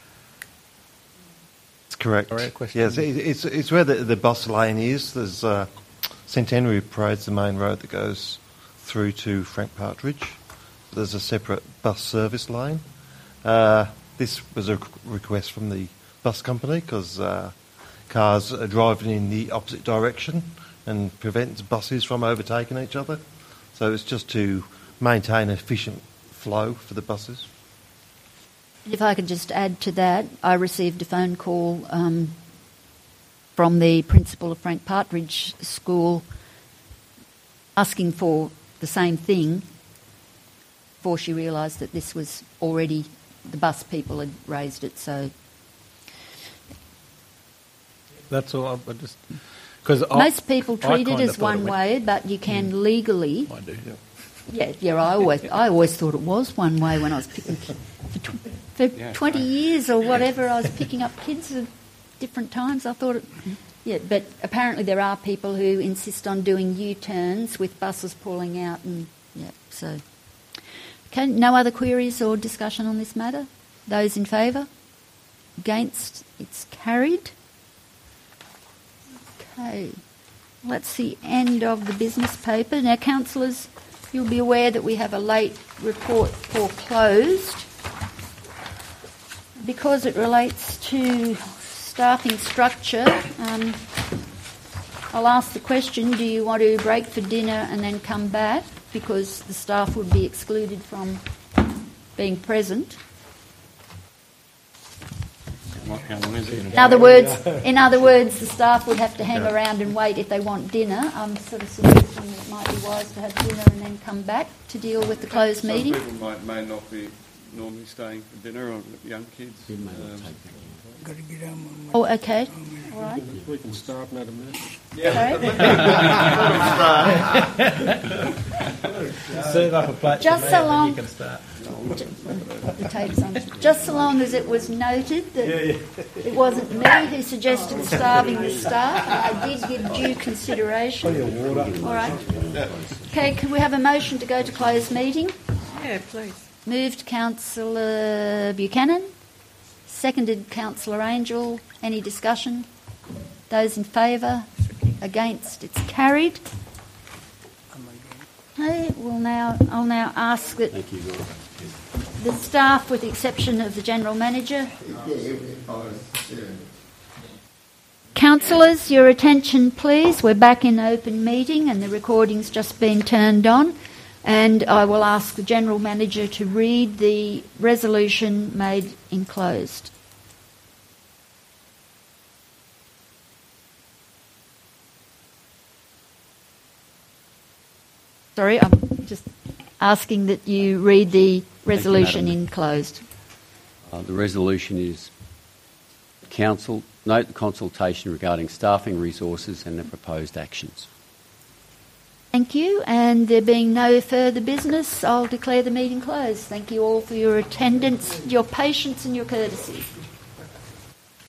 That's correct. Sorry, a question? Yes, it, it's it's where the, the bus lane is. There's uh, Centenary Parade's the main road that goes through to Frank Partridge. There's a separate bus service lane. Uh, this was a request from the bus company because uh, cars are driving in the opposite direction and prevents buses from overtaking each other. So it's just to maintain efficient flow for the buses. If I could just add to that, I received a phone call um, from the principal of Frank Partridge School asking for the same thing before she realised that this was already, the bus people had raised it, so... That's all. I just because most people I treat it kinda as thought one it went- way, but you can mm. legally. I do. Yeah, yeah. I always, I always thought it was one way when I was picking for, tw- for Yeah, twenty right. years or whatever. I was picking up kids at different times. I thought it. Yeah, but apparently there are people who insist on doing U-turns with buses pulling out, and yeah. So, okay. No other queries or discussion on this matter. Those in favour? Against? It's carried. Okay, well, that's the end of the business paper. Now, councillors, you'll be aware that we have a late report foreclosed because it relates to staffing structure. Um, I'll ask the question, do you want to break for dinner and then come back because the staff would be excluded from being present? How long is it? In other words, in other words, the staff would have to hang around and wait if they want dinner. I'm sort of suggesting that it might be wise to have dinner and then come back to deal with the closed Some meeting. people might, may not be normally staying for dinner, or young kids. Um, Got to get on with Oh, okay. All right. We can start, Madam Mayor. Serve up a plate. Just to so me and then long- you can start. The tape's on. Just so long as it was noted that it wasn't me who suggested starving the staff, and I did give due consideration. All right. Okay, can we have a motion to go to closed meeting? Yeah, please. Moved Councillor Buchanan. Seconded Councillor Angel. Any discussion? Those in favour? Against? It's carried. Okay, we'll now, I'll now ask that the staff, with the exception of the General Manager. Councillors, your attention please. We're back in open meeting and the recording's just been turned on. And I will ask the General Manager to read the resolution made in closed. Sorry, I'm just asking that you read the resolution Madam. in closed. Uh, the resolution is Council note the consultation regarding staffing resources and the proposed actions. Thank you, and there being no further business, I'll declare the meeting closed. Thank you all for your attendance, your patience and your courtesy.